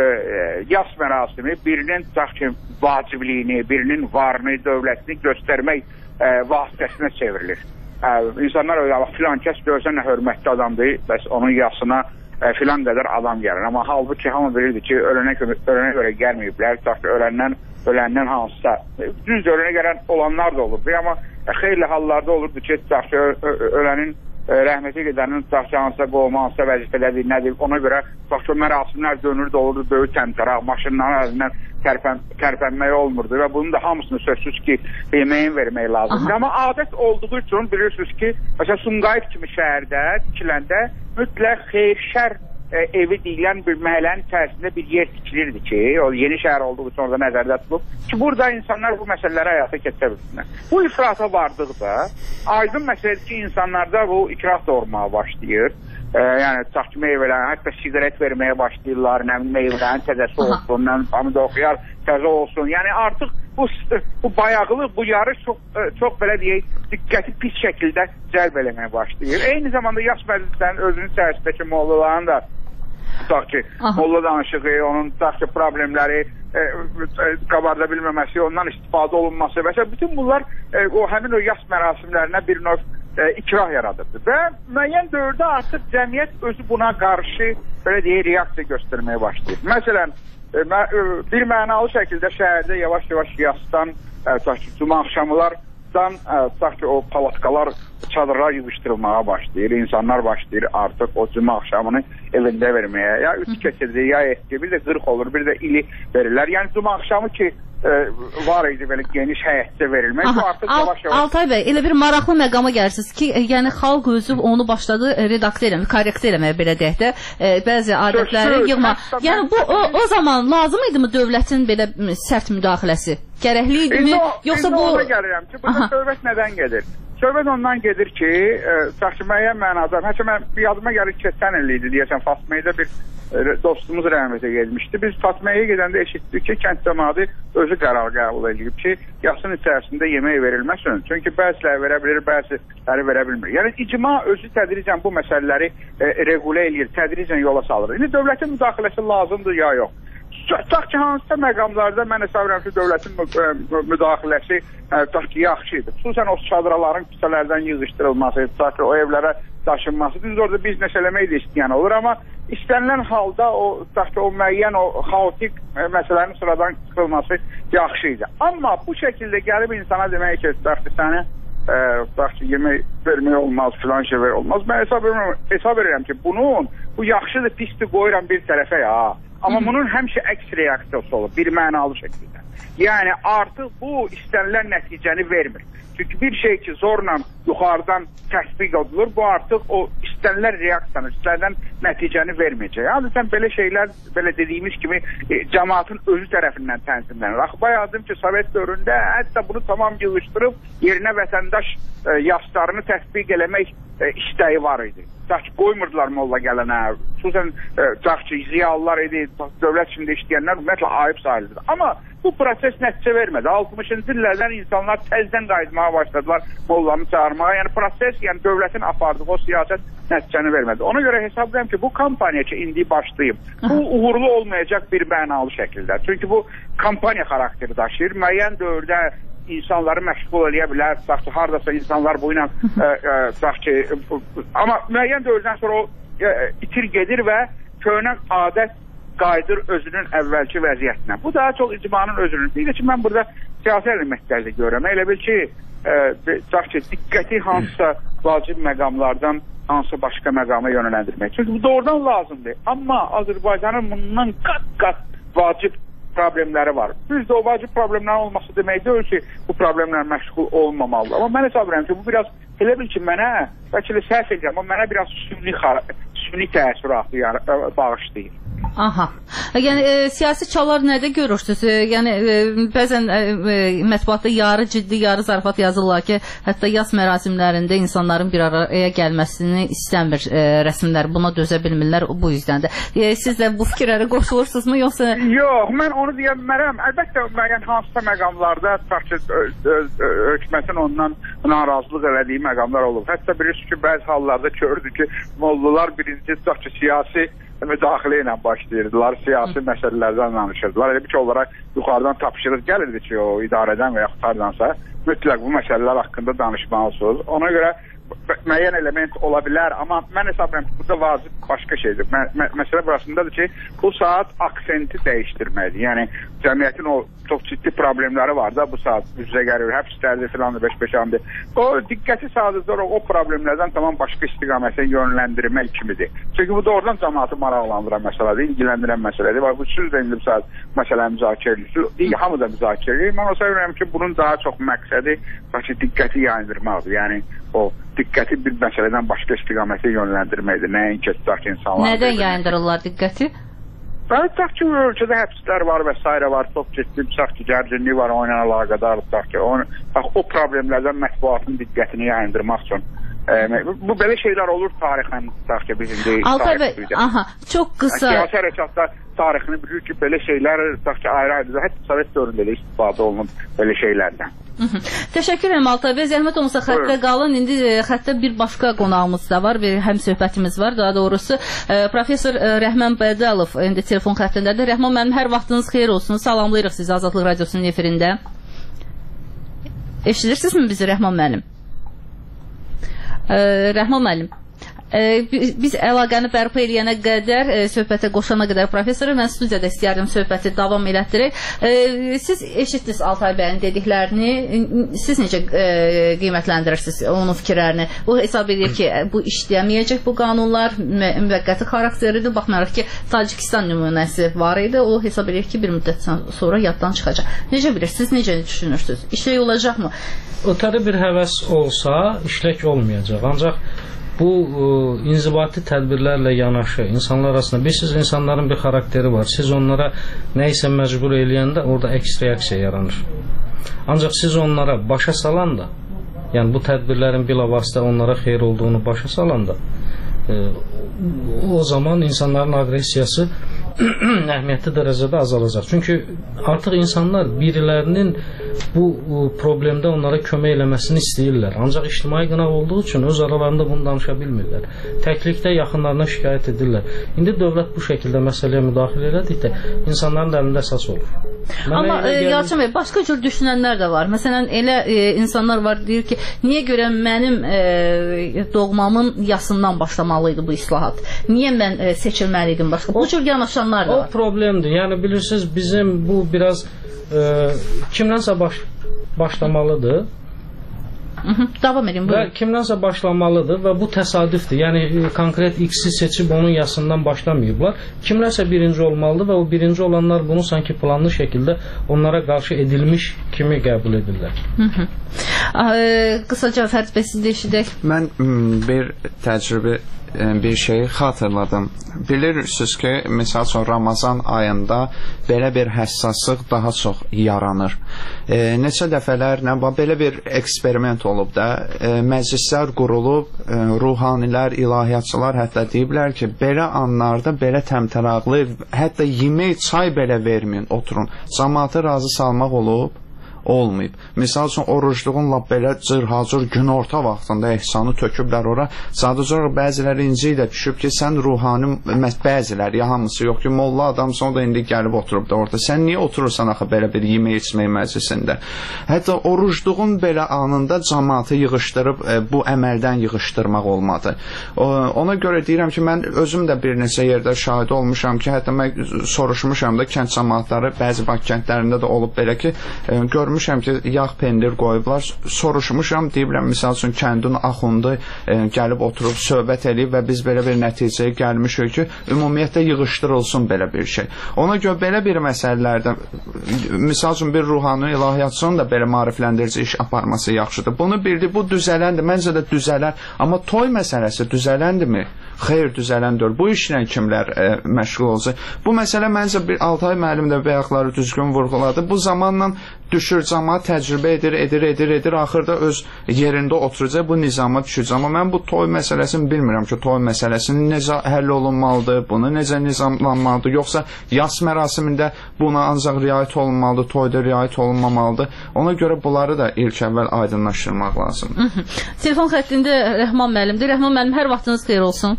[SPEAKER 7] yas mərasimi birinin vacibliyini, birinin varını, dövlətini göstərmək vasitəsinə çevrilir. İnsanlar öyle, filan kəs görsə nə hörmətli adamdır, bəs onun yasına filan qədər adam gəlir. Amma halbuki hamı bilirdi ki, ölənə görə gəlməyiblər, öləndən hansısa. Düz ölənə gələn olanlar da olurdu, amma xeyli hallarda olurdu ki, ölənin rəhməti gedənin hansısa qovma, hansısa vəzifələdir, nədir, ona görə mərasimlər dönürdü, olurdu, böyük təmtəraq, maşınların əzindən tərpənmək olmurdu və bunun da hamısını sözsüz ki, yeməyin vermək lazımdır. Amma adət olduğu üçün bilirsiniz ki, məsələn, Sumqayıt kimi şəhərdə tikiləndə mütləq xeyir-şər evi deyilən bir məhəllənin içərisində bir yer tikilirdi ki, o yeni şəhər olduğu üçün orada nəzərdə tutulub ki, burada insanlar bu məsələləri həyata keçirə bilsinlər. Bu ifrata vardıqda aydın məsələdir ki, insanlarda bu ikrah doğurmağa başlayır. Yəni, tutaq ki, meyvələrin, hətta sigaret verməyə başlayırlar, meyvələrin təzəsi olsun, hamıda oxuyar, təzə olsun. Yəni, artıq bu bayaqlıq, bu yarış çox belə deyək, diqqəti pis şəkildə cəlb eləməyə başlayır. Eyni zamanda yaş məclislərin özünün içərisindəki mollaların da tutaq ki, molla danışığı, onun tutaq ki, problemləri qabarda bilməməsi, ondan istifadə olunması və bütün bunlar həmin o yaş mərasimlərinə bir növ ikrah yaradırdı və müəyyən dövrdə artıq cəmiyyət özü buna qarşı belə deyək, reaksiya göstərməyə başlayır. Məsələn, bir mənalı şəkildə şəhərdə yavaş-yavaş yasdan, cuma axşamlardan o palatkalar, çadırlar yığışdırılmağa başlayır. İnsanlar başlayır artıq o cuma axşamını evində verməyə. Ya üç keçirdi, ya etki, bir də 40 olur, bir də ili verirlər. Yəni cuma axşamı ki, var idi belə geniş həyətdə verilmək.
[SPEAKER 3] Altay bəy, elə bir maraqlı məqama gəlirsiniz ki, yəni xalq özü onu başladı redaktə eləmək, korrektə eləmək belə deyək də, bəzi adətləri yığma. Yəni bu o zaman lazım idimi dövlətin belə sərt müdaxiləsi? Gərəkli idimi? Yoxsa bu...
[SPEAKER 7] Ona gəlirəm ki, burada söhbət nədən gedir? Söhbət ondan gedir ki, müəyyən mənada, məsələn, bir yadıma gəlir keçən il idi, deyəsən, Fatməyədə bir dostumuz rəhmətə gelmişdi. Biz Fatməyəyə gedəndə eşitdik ki, kənd cəmaatı özü qərar qəbul edib ki, yasın içərisində yemək verilməsin. Çünki bəziləri verə bilir, bəziləri verə bilmir. Yəni, icma özü tədricən bu məsələləri regulə edir, tədricən yola salır. İndi dövlətin müdaxiləsi lazımdır ya yox. Tutaq ki, hansısa məqamlarda mən hesab edirəm ki, dövlətin müdaxiləsi yaxşıdır. Xüsusən o çadıraların küçələrdən yığışdırılması, tutaq ki, o evlərə daşınması, düz orada biznes eləmək də istəyən olur, amma istənilən halda o müəyyən o xaotik məsələnin sıradan çıxılması yaxşıdır. Amma bu şəkildə gəlib insana demək ki, səni yemək vermək olmaz, filan şey vermək olmaz. Mən hesab edirəm ki, bu yaxşıdır, pisdir qoyuram bir tərəfə ya. Amma bunun həmişə əks reaksiyası olur, bir mənalı şəkildə. Yəni, artıq bu istənilən nəticəni vermir. Çünki bir şey ki, zorla yuxarıdan təsbiq edilir, bu artıq o istənilən reaksiyanı, istənilən nəticəni verməyəcək. Adətən belə şeylər, belə dediyimiz kimi, cəmaatın özü tərəfindən tənzimlənir. Axı, bayağıdım ki, Sovet dövründə hətta bunu tamam yığışdırıb, yerinə vətəndaş yaslarını təsbiq eləmək istəyi var idi. qoymurdular molla gələnə. Xüsusən ziyalılar idi, dövlət içində işləyənlər ümumiyyətlə ayıb sayılır. Amma bu proses nəticə vermədi. 60-cı illərdən insanlar təzdən qayıtmağa başladılar mollanı çağırmağa. Yəni proses, yəni dövlətin apardığı o siyasət nəticəni vermədi. Ona görə hesablayım ki, bu kampaniya ki, indi başlayıb. Bu uğurlu olmayacaq bir mənalı şəkildə. Çünki bu kampaniya xarakteri daşıyır. Müəyyən dövrdə insanları məşğul eləyə bilər. Tutaq ki, haradasa insanlar bu ilə tutaq ki, amma müəyyən dövrdən sonra o itir gedir və köhnə adət qayıdır özünün əvvəlki vəziyyətinə. Bu daha çox icmanın özünün. Bir ki, mən burada siyasi elementlərdə görürəm. Elə bil ki, tutaq ki, diqqəti hansısa vacib məqamlardan hansı başqa məqama yönələndirmək. Çünki bu doğrudan lazımdır. Amma Azərbaycanın bundan qat-qat vacib problemləri var. Düzdür, o vacib problemlərin olması demək deyil ki, bu problemlərlə məşğul olmamalıdır. Amma mən hesab edirəm ki, bu biraz elə bil ki, mənə, bəlkə də səhv edirəm, amma mənə biraz süni təəssüratı bağışlayır.
[SPEAKER 3] Aha. Yəni siyasi çallar nədə görürsünüz? Yəni bəzən mətbuatda yarı ciddi, yarı zarafat yazırlar ki, hətta yas mərasimlərində insanların bir araya gəlməsini istəmir rəsmlər. Buna dözə bilmirlər bu yüzdəndir. Siz də bu fikirlərə qoşulursunuzmu yoxsa? Yox,
[SPEAKER 7] mən onu deyə bilmərəm. Əlbəttə müəyyən hansısa məqamlarda hökumətin ondan narazılıq elədiyi məqamlar olub. Hətta bilirsiniz ki, bəzi hallarda gördük ki, mollalar birinci siyasi müdaxilə ilə başlayırdılar, siyasi məsələlərdən danışırdılar. Elə bir ki, onlara yuxarıdan tapşırıq gəlirdi ki, o idarədən və yaxud hardansa mütləq bu məsələlər haqqında danışmalısınız. Ona görə müəyyən element ola bilər, amma mən hesab edirəm ki, burada vacib başqa şeydir. Məsələ burasındadır ki, bu saat aksenti dəyişdirməlidir. Yəni, cəmiyyətin o çox ciddi problemləri var da bu saat üzrə gəlir, həbslərdir filandır, beş-beşandır. O diqqəti sadəcə o problemlərdən tamam başqa istiqamətə yönləndirmək kimidir. Çünki bu doğrudan cəmaatı maraqlandıran məsələdir, ilgiləndirən məsələdir. Bu siz də indi bu saat məsələ müzakirə edirsiniz, hamı da müzakirə edir. Mən o sevirəm ki, bunun daha çox məqsədi diqqəti yayındırmaqdır. Yəni, o diqqəti bir məsələdən başqa istiqamətə yönləndirməkdir. Nəinki tutaq ki, insanlar...
[SPEAKER 3] Nədən yayındırırlar diqqəti?
[SPEAKER 7] Tutaq ki, ölkədə həbslər var və s. var, çox ciddi, tutaq ki, gərginlik var, o ilə əlaqədar, tutaq ki, o problemlərdən mətbuatın diqqətini yayındırmaq üçün. Bu belə şeylər olur tarixən, tutaq ki, bizim deyil.
[SPEAKER 3] Altay bəy, çox qısa...
[SPEAKER 7] Siyasi hərəkatda tarixini bilir ki, belə şeylər, tutaq ki, ayrı-ayrı, hətta Sovet dövründə də istifadə olunub belə şeylərdən.
[SPEAKER 3] Təşəkkür edirəm Altay bəy. Zəhmət olmasa xəttə qalın. İndi xəttə bir başqa qonağımız da var, bir həm söhbətimiz var. Daha doğrusu professor Rəhman Bədəlov indi telefon xəttindədir. Rəhman müəllim, hər vaxtınız xeyir olsun. Salamlayırıq sizi Azadlıq Radiosunun efirində. Eşidirsinizmi bizi Rəhman müəllim? Rəhman müəllim, biz əlaqəni bərpa eləyənə qədər, söhbətə qoşana qədər professoru, mən studiyada istəyərdim söhbəti davam elətdirək. Siz eşitdiniz Altay bəyin dediklərini, siz necə qiymətləndirirsiniz onun fikirlərini? O hesab edir ki, bu işləyəməyəcək bu qanunlar, müvəqqəti xarakteridir, baxmayaraq ki, Tacikistan nümunəsi var idi, o hesab edir ki, bir müddət sonra yaddan çıxacaq. Necə bilirsiniz, necə düşünürsünüz? İşlək olacaqmı?
[SPEAKER 5] Ötəri bir həvəs olsa, işlək olmayacaq, ancaq bu inzibati tədbirlərlə yanaşı insanlar arasında, bilirsiniz, insanların bir xarakteri var. Siz onlara nə isə məcbur eləyəndə orada əks reaksiya yaranır. Ancaq siz onlara başa salanda, yəni bu tədbirlərin bilavasitə onlara xeyir olduğunu başa salanda, o zaman insanların aqressiyası əhəmiyyətli dərəcədə azalacaq. Çünki artıq insanlar birilərinin bu problemdə onlara kömək eləməsini istəyirlər. Ancaq ictimai qınaq olduğu üçün öz aralarında bunu danışa bilmirlər. Təklikdə yaxınlarına şikayət edirlər. İndi dövlət bu şəkildə məsələyə müdaxilə elədikdə insanların da əlində əsas olur.
[SPEAKER 3] Amma Yalçın bəy, başqa cür düşünənlər də var. Məsələn, elə insanlar var, deyir ki, niyə görə mənim doğmamın yasından başlamalıydı bu islahat? Niyə mən seçilməliydim başqa? Bu cür yanaşanlar da var.
[SPEAKER 5] O problemdir. Yəni, bilirsiniz, bizim bu biraz kimdənsə başlamalıdır.
[SPEAKER 3] Davam edin, buyurun.
[SPEAKER 5] Və kimdənsə başlamalıdır və bu təsadüfdür. Yəni, konkret X-i seçib onun yasından başlamayıblar. Kimlərsə birinci olmalıdır və o birinci olanlar bunu sanki planlı şəkildə onlara qarşı edilmiş kimi qəbul edirlər.
[SPEAKER 3] Qısaca Fərid bəy siz də eşidək.
[SPEAKER 4] Mən bir təcrübə bir şeyi xatırladım. Bilirsiniz ki, misal üçün Ramazan ayında belə bir həssaslıq daha çox yaranır. Neçə dəfələr belə bir eksperiment olub da, məclislər qurulub, ruhanilər, ilahiyyatçılar hətta deyiblər ki, belə anlarda belə təmtəraqlı, hətta yemək, çay belə verməyin, oturun. Cəmaatı razı salmaq olub, olmayıb. Misal üçün orucluğun lap belə cırhacır günorta vaxtında ehsanı töküblər ora. Sadəcə bəziləri inci ilə düşüb ki, sən ruhani, bəziləri, ya hamısı yox ki, molla adamsan, o da indi gəlib oturub da orada. Sən niyə oturursan axı belə bir yemək içmək məclisində? Hətta orucluğun belə anında cəmaatı yığışdırıb bu əməldən yığışdırmaq olmadı. Ona görə deyirəm ki, mən özüm də bir neçə yerdə şahid olmuşam ki, hətta mən soruşmuşam da kənd cəmaatları, bəzi Bakı kəndlərində də olub belə ki, görmüşəm ki, yağ pendir qoyublar, soruşmuşam, deyiblər, misal üçün kəndin axundu gəlib oturub söhbət eləyib və biz belə bir nəticəyə gəlmişik ki, ümumiyyətlə yığışdırılsın belə bir şey. Ona görə belə bir məsələlərdə, misal üçün bir ruhani ilahiyyatçının da belə maarifləndirici iş aparması yaxşıdır. Bunu bildi, bu düzələndir, məncə də düzələr, amma toy məsələsi düzələndirmi? Xeyr, düzələndir. Bu işlə kimlər məşğul olacaq? Bu məsələ məncə bir Altay müəllim də bəyaqları düzgün vurğuladı. Bu zamanla düşür, cəmaat təcrübə edir, axırda öz yerində oturacaq, bu nizama düşəcək. Amma mən bu toy məsələsini bilmirəm ki, toy məsələsini necə həll olunmalıdır, bunu necə nizamlanmalıdır, yoxsa yas mərasimində buna ancaq riayət olunmalıdır, toyda riayət olunmamalıdır. Ona görə bunları da ilk əvvəl aydınlaşdırmaq lazımdır.
[SPEAKER 3] Telefon xəttində Rəhman müəllimdir. Rəhman müəllim, hər vaxtınız xeyir olsun.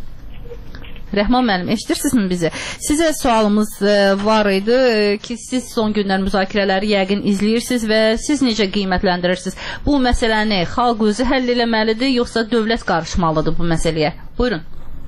[SPEAKER 3] Rəhman müəllim, eşidirsinizmi bizi? Sizə sualımız var idi ki, siz son günlər müzakirələri yəqin izləyirsiniz və siz necə qiymətləndirirsiniz? Bu məsələni xalq özü həll eləməlidir, yoxsa dövlət qarışmalıdır bu məsələyə? Buyurun.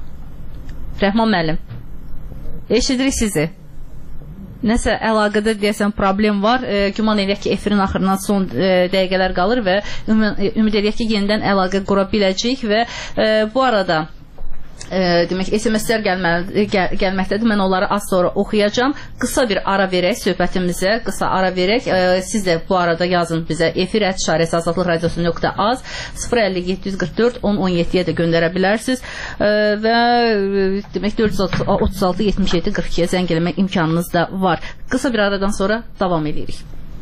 [SPEAKER 3] Rəhman müəllim, eşidirik sizi. Nəsə əlaqədə deyəsən problem var. Güman eləyək ki, efirin axırından son dəqiqələr qalır və ümid eləyək ki, yenidən əlaqə qura biləcəyik və bu arada demək SMS-lər gəlməkdədir. Mən onları az sonra oxuyacağam. Qısa bir ara verək söhbətimizə. Qısa ara verək. Siz də bu arada yazın bizə efir@azadlıqradiosu.az 050 744 1017-yə də göndərə bilərsiniz. Və demək 436 77 42-yə zəng eləmək imkanınız da var. Qısa bir aradan sonra davam edirik.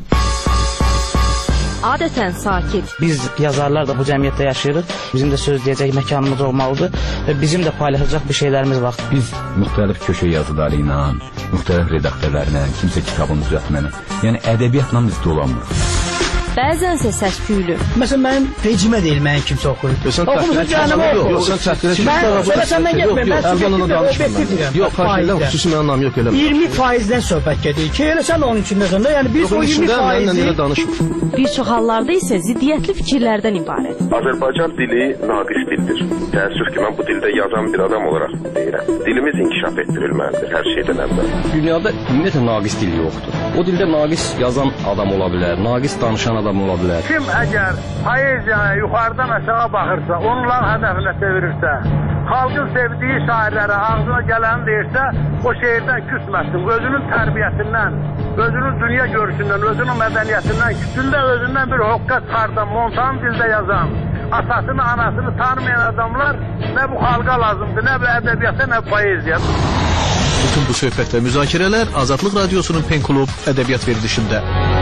[SPEAKER 8] Adətən sakit.
[SPEAKER 9] Biz yazarlar da bu cəmiyyətdə yaşayırıq. Bizim də söz deyəcək məkanımız olmalıdır və bizim də paylaşacaq bir şeylərimiz var.
[SPEAKER 10] Biz müxtəlif köşə yazıları ilə, müxtəlif redaktörlərlə, kimsə kitabın düzəltməni, yəni ədəbiyyatla biz dolanmırıq.
[SPEAKER 8] Bəzənsə səs-küylü.
[SPEAKER 11] Məsələn, mənim vecimə deyil, mənim kimsə oxuyur.
[SPEAKER 2] Oxumusun canımı oxu. Yox, sən çəkdirə
[SPEAKER 11] Səndən getməyim, mən siz
[SPEAKER 2] yox, xahiyyədən xüsusi mənim nam yox, elə.
[SPEAKER 11] 20%-dən söhbət gedir ki, elə sən onun içində səndə, yəni biz o 20%-i...
[SPEAKER 8] Bir çox hallarda isə ziddiyyətli fikirlərdən ibarət.
[SPEAKER 12] Azərbaycan dili naqis dildir. Təəssüf ki, mən bu dildə yazan bir adam olaraq deyirəm. Dilimiz inkişaf etdirilməlidir hər şeydən əvvəl.
[SPEAKER 10] Dünyada ümumiyyətlə naqis dil yoxdur. O dildə naqis yazan adam ola bilər, naqis danışan adam ola bilər.
[SPEAKER 1] Kim əgər poeziyaya yuxarıdan aşağı baxırsa, onların hədəfinə çevirirsə, xalqın sevdiyi şairlərə ağzına gələni deyirsə, o şeirdən küsməsin. Özünün tərbiyəsindən, özünün dünya görüşündən, özünün mədəniyyətindən, küçündə özündən bir hoqqa çıxardan, montan dildə yazan, atasını, anasını tanımayan adamlar nə bu xalqa lazımdır, nə bu ədəbiyyata, nə bu poeziya.
[SPEAKER 2] Bütün bu söhbət və müzakirələr Azadlıq Radiosunun Pen Klub ədəbiyyat verilişində.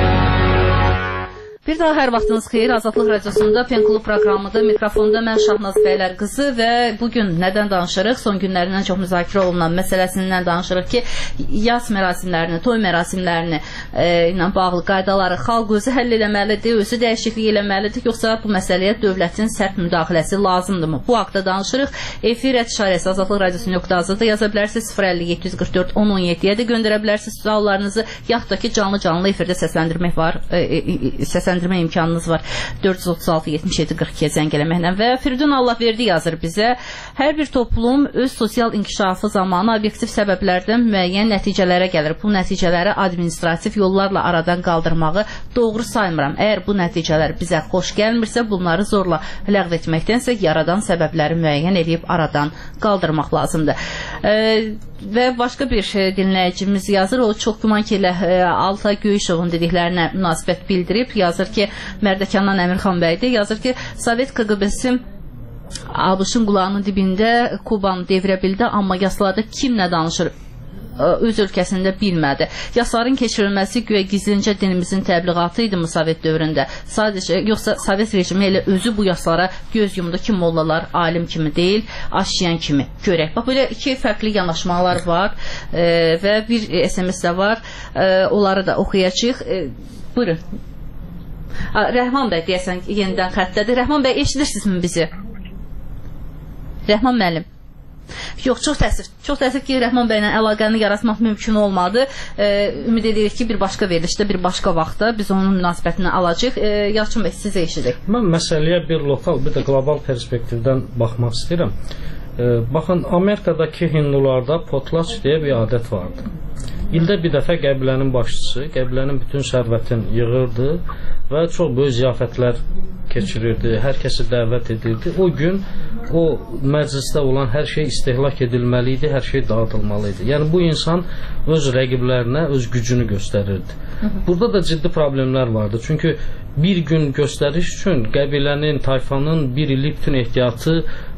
[SPEAKER 3] Bir daha hər vaxtınız xeyir. Azadlıq Radiosunda Pen Klub proqramıdır. Mikrofonda mən Şahnaz Bəylər qızı və bugün nədən danışırıq? Son günlərindən çox müzakirə olunan məsələsindən danışırıq ki, yas mərasimlərini, toy mərasimlərini ilə bağlı qaydaları xalq özü həll eləməlidir, özü dəyişiklik eləməlidir, yoxsa bu məsələyə dövlətin sərt müdaxiləsi lazımdırmı? Bu haqda danışırıq. Efir@azadlıq radiosu.az-da yaza bilərsiniz. 050 744 1017-yə də göndərə bilərsiniz suallarınızı, yaxud da ki, canlı efirdə səsləndirmək var, səsləndirmə imkanınız var 436-77-42-yə zəng eləməklə. Və Firidun Allahverdi yazır bizə, hər bir toplum öz sosial inkişafı zamanı obyektiv səbəblərdən müəyyən nəticələrə gəlir. Bu nəticələri administrativ yollarla aradan qaldırmağı doğru saymıram. Əgər bu nəticələr bizə xoş gəlmirsə, bunları zorla ləğv etməkdənsə yaradan səbəbləri müəyyən edib aradan qaldırmaq lazımdır. Və başqa bir dinləyicimiz yazır, o çox güman ki, Altay Göyüşovun dediklərinə münasibət bildirib, yazır ki, Mərdəkandan Əmirxan bəydir, yazır ki, Sovet KGB-si ABŞ-ın qulağının dibində Kubanı devirə bildi, amma yaslarda kim nə danışır öz ölkəsində bilmədi. Yasların keçirilməsi güya gizlincə dinimizin təbliğatı idi mı Sovet dövründə? Sadəcə, yoxsa Sovet rejimi elə özü bu yaslara göz yumdu ki, mollalar alim kimi deyil, aşiyan kimi görək. Bax, belə iki fərqli yanaşmalar var və bir SMS də var. Onları da oxuyacaq. Buyurun. Rəhman bəy deyəsən yenidən xəttədir. Rəhman bəy, eşidirsinizmi bizi? Rəhman müəllim. Yox, çox təəssüf ki, Rəhman bəylə əlaqəni yaratmaq mümkün olmadı. Ümid edirik ki, bir başqa verilişdə, bir başqa vaxtda biz onun münasibətini alacaq. Yalçın bəy, sizə eşidik.
[SPEAKER 5] Mən məsələyə bir lokal, bir də qlobal perspektivdən baxmaq istəyirəm. Baxın, Amerikadakı hindularda potlaç deyə bir adət vardı. İldə bir dəfə qəbilənin başçısı, qəbilənin bütün sərvətini yığırdı və çox böyük ziyafətlər keçirirdi, hər kəsi dəvət edirdi. O gün o məclisdə olan hər şey istehlak edilməli idi, hər şey dağıdılmalı idi. Yəni bu insan öz rəqiblərinə öz gücünü göstərirdi. Burada da ciddi problemlər vardı. Çünki bir gün göstəriş üçün qəbilənin, tayfanın bir illik bütün ehtiyatı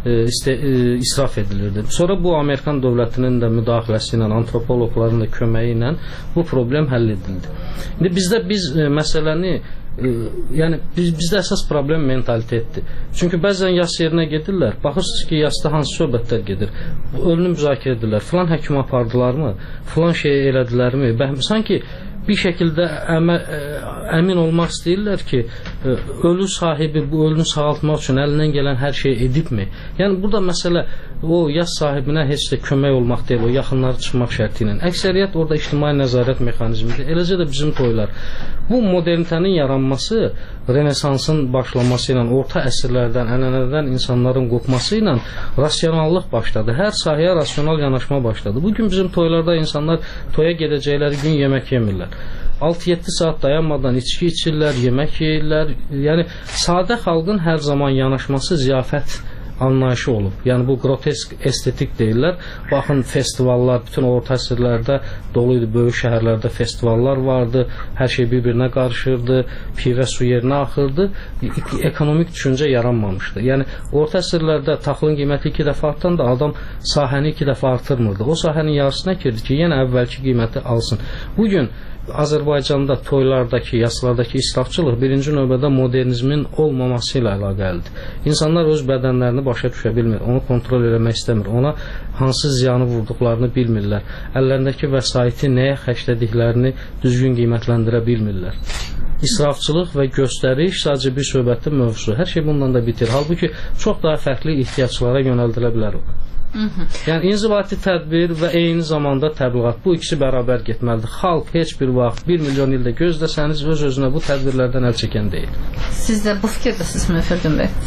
[SPEAKER 5] israf edilirdi. Sonra bu Amerikan dövlətinin də müdaxiləsi ilə, antropologların da köməyi ilə bu problem həll edildi. İndi bizdə biz məsələni yəni bizdə əsas problem mentalitetdir. Çünki bəzən yas yerinə gedirlər, baxırsınız ki, yasda hansı söhbətlər gedir. Ölünü müzakirə edirlər. Filan həkim apardılarmı? Filan şey elədilərmi? Sanki bir şəkildə əmin olmaq istəyirlər ki, ölü sahibi bu ölünü sağaltmaq üçün əlindən gələn hər şey edibmi? Yəni burada məsələ o yas sahibinə heç də kömək olmaq deyil, o yaxınları çıxmaq şərti ilə. Əksəriyyət orada ictimai nəzarət mexanizmidir. Eləcə də bizim toylar. Bu modernitenin yaranması, Renesansın başlaması ilə, orta əsrlərdən, ənənədən insanların qopması ilə rasionallıq başladı. Hər sahəyə rasional yanaşma başladı. Bugün bizim toylarda insanlar toya gedəcəkləri gün yemək yemirlər. 6-7 saat dayanmadan içki içirlər, yemək yeyirlər. Yəni sadə xalqın hər zaman yanaşması ziyafət anlayışı olub. Yəni bu grotesk estetik deyirlər. Baxın, festivallar bütün orta əsrlərdə dolu idi, böyük şəhərlərdə festivallar vardı. Hər şey bir-birinə qarışırdı, pivə su yerinə axırdı. Ekonomik düşüncə yaranmamışdı. Yəni orta əsrlərdə taxılın qiyməti 2 dəfə artanda adam sahəni 2 dəfə artırmırdı. O sahənin yarısına girdi ki, yenə əvvəlki qiyməti alsın. Bugün Azərbaycanda toylardakı, yaslardakı israfçılıq birinci növbədə modernizmin olmaması ilə əlaqəlidir. İnsanlar öz bədənlərini başa düşə bilmir, onu kontrol eləmək istəmir, ona hansı ziyanı vurduqlarını bilmirlər, əllərindəki vəsaiti nəyə xərclədiklərini düzgün qiymətləndirə bilmirlər. İsrafçılıq və göstəriş sadəcə bir söhbətin mövzusu. Hər şey bundan da bitir. Halbuki çox daha fərqli ehtiyaclara yönəldilə bilər o. Yəni inzibati tədbir və eyni zamanda təbliğat, bu ikisi bərabər getməlidir. Xalq heç bir vaxt 1 milyon ildə gözləsəniz öz-özünə bu tədbirlərdən əl çəkən deyil.
[SPEAKER 3] Siz də bu fikirdəsiniz Müfərdin bəy?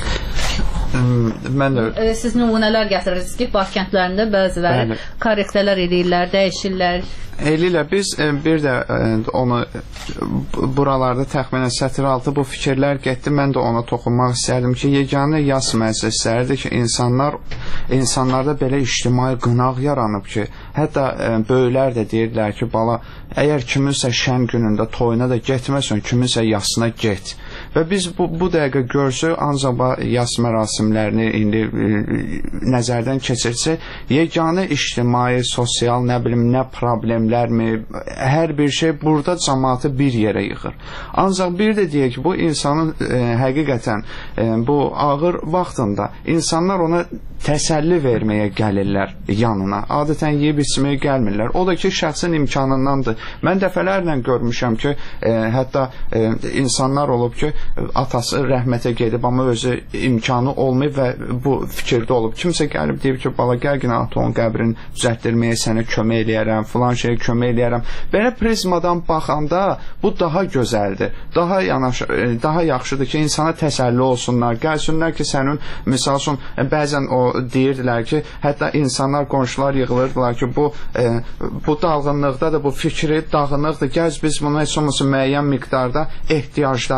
[SPEAKER 4] Mən də
[SPEAKER 3] siz nümunələr gətirirsiniz ki, Bakı kəndlərində bəziləri korrektələr edirlər, dəyişirlər.
[SPEAKER 4] Eylilə biz bir də onu buralarda təxminən sətr altı bu fikirlər getdi. Mən də ona toxunmaq istərdim ki, yeganə yas məclisləridir ki, insanlarda belə ictimai qınaq yaranıb ki, hətta böyüklər də deyirlər ki, bala, əgər kiminsə şən günündə toyuna da getməsən, kiminsə yasına get. Və biz bu dəqiqə görsək, ancaq yas mərasimlərini indi nəzərdən keçirsək, yeganə ictimai, sosial, nə bilim, nə problemlərmi, hər bir şey burada cəmaatı bir yerə yığır. Ancaq bir də deyək ki, bu insanın həqiqətən bu ağır vaxtında insanlar ona təsəlli verməyə gəlirlər yanına. Adətən yeyib içməyə gəlmirlər. O da ki, şəxsin imkanındandır. Mən dəfələrlə görmüşəm ki, hətta insanlar olub ki, atası rəhmətə gedib, amma özü imkanı olmayıb və bu fikirdə olub. Kimsə gəlib deyib ki, bala, gəl günə atonun qəbrini düzəltdirməyə sənə kömək eləyərəm, filan şeyə kömək eləyərəm. Belə prizmadan baxanda bu daha gözəldir. Daha yaxşıdır ki, insana təsəlli olsunlar. Gəlsinlər ki, sənin, misal üçün, bəzən o deyirdilər ki, hətta insanlar, qonşular yığılırdılar ki, bu dalğınlıqda da bu fikri dağınıqdır. Gəz biz bunu heç olmasa müəyyən miqdarda ehtiyacların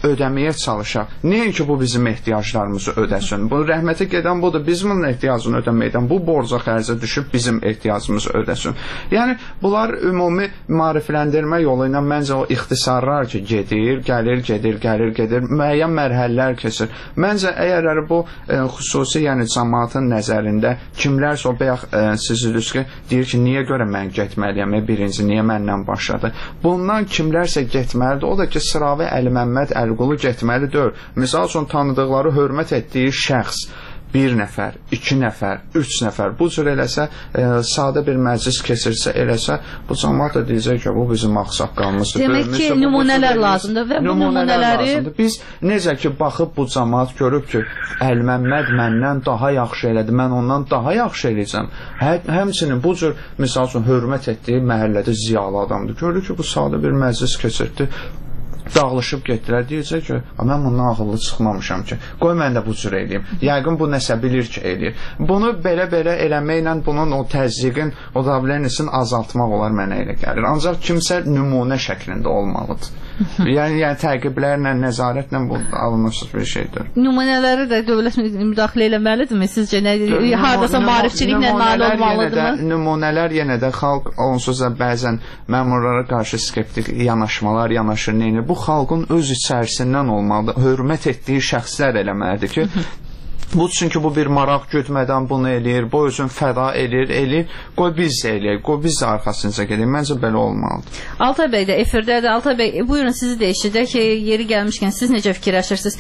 [SPEAKER 4] ödəməyə çalışaq. Nəinki bu bizim ehtiyaclarımızı ödəsin. Bu rəhmətə gedən budur. Biz bunun ehtiyacını ödəməkdən bu borca xərcə düşüb bizim ehtiyacımızı ödəsin. Yəni bunlar ümumi maarifləndirmə yolu ilə məncə o ixtisarlar ki, gedir, gəlir, müəyyən mərhələlər keçir. Məncə əgər bu xüsusi, yəni cəmaatın nəzərində kimlərsə o bayaq siziniz ki, deyir ki, niyə görə mən getməliyəm, birinci, niyə məndən başladı? Bundan kimlərsə getməlidir. O da ki, Sıravi Əli Məmməd Əliqulu getməli deyil. Misal üçün tanıdıqları, hörmət etdiyi şəxs 1 nəfər, 2 nəfər, 3 nəfər bu cür eləsə, sadə bir məclis keçirsə eləsə, bu cəmaat da deyəcək ki, bu bizim ağsaqqalımızdır.
[SPEAKER 3] Demək ki, nümunələr lazımdır və bu nümunələri...
[SPEAKER 4] Biz necə ki, baxıb bu cəmaat görüb ki, Əli Məmməd məndən daha yaxşı elədi, mən ondan daha yaxşı eləyəcəm. Həmçinin bu cür, misal üçün, hörmət etdiyi məhəllədə ziyalı adamdır. Görür ki, bu sadə bir məclis keçirdi, dağılışıb getdilər, deyəcək ki, mən bundan ağıllı çıxmamışam ki, qoy mən də bu cür eləyim. Yəqin bu nəsə bilir ki, eləyir. Bunu belə eləməklə bunun o təzyiqin, o davlənisin azaltmaq olar mənə elə gəlir. Ancaq kimsə nümunə şəklində olmalıdır. Yəni təqiblərlə, nəzarətlə bu alınmışsız bir şeydir.
[SPEAKER 3] Nümunələri də dövlət müdaxilə eləməlidirmi? Sizcə hardasa maarifçiliklə nail olmalıdırmı?
[SPEAKER 4] Nümunələr yenə də xalq onsuz da bəzən məmurlara qarşı skeptik yanaşmalar yanaşır, neyini. Bu xalqın öz içərisindən olmalıdır. Hörmət etdiyi şəxslər eləməlidir ki, bu çünki bu bir maraq gütmədən bunu eləyir, bu özün fəda eləyir, qoy biz də eləyək, qoy biz də arxasınca gedək. Məncə belə olmalıdır.
[SPEAKER 3] Altay bəy də efirdədir. Altay bəy, buyurun sizi də eşidək ki, yeri gəlmişkən siz necə fikirləşirsiniz?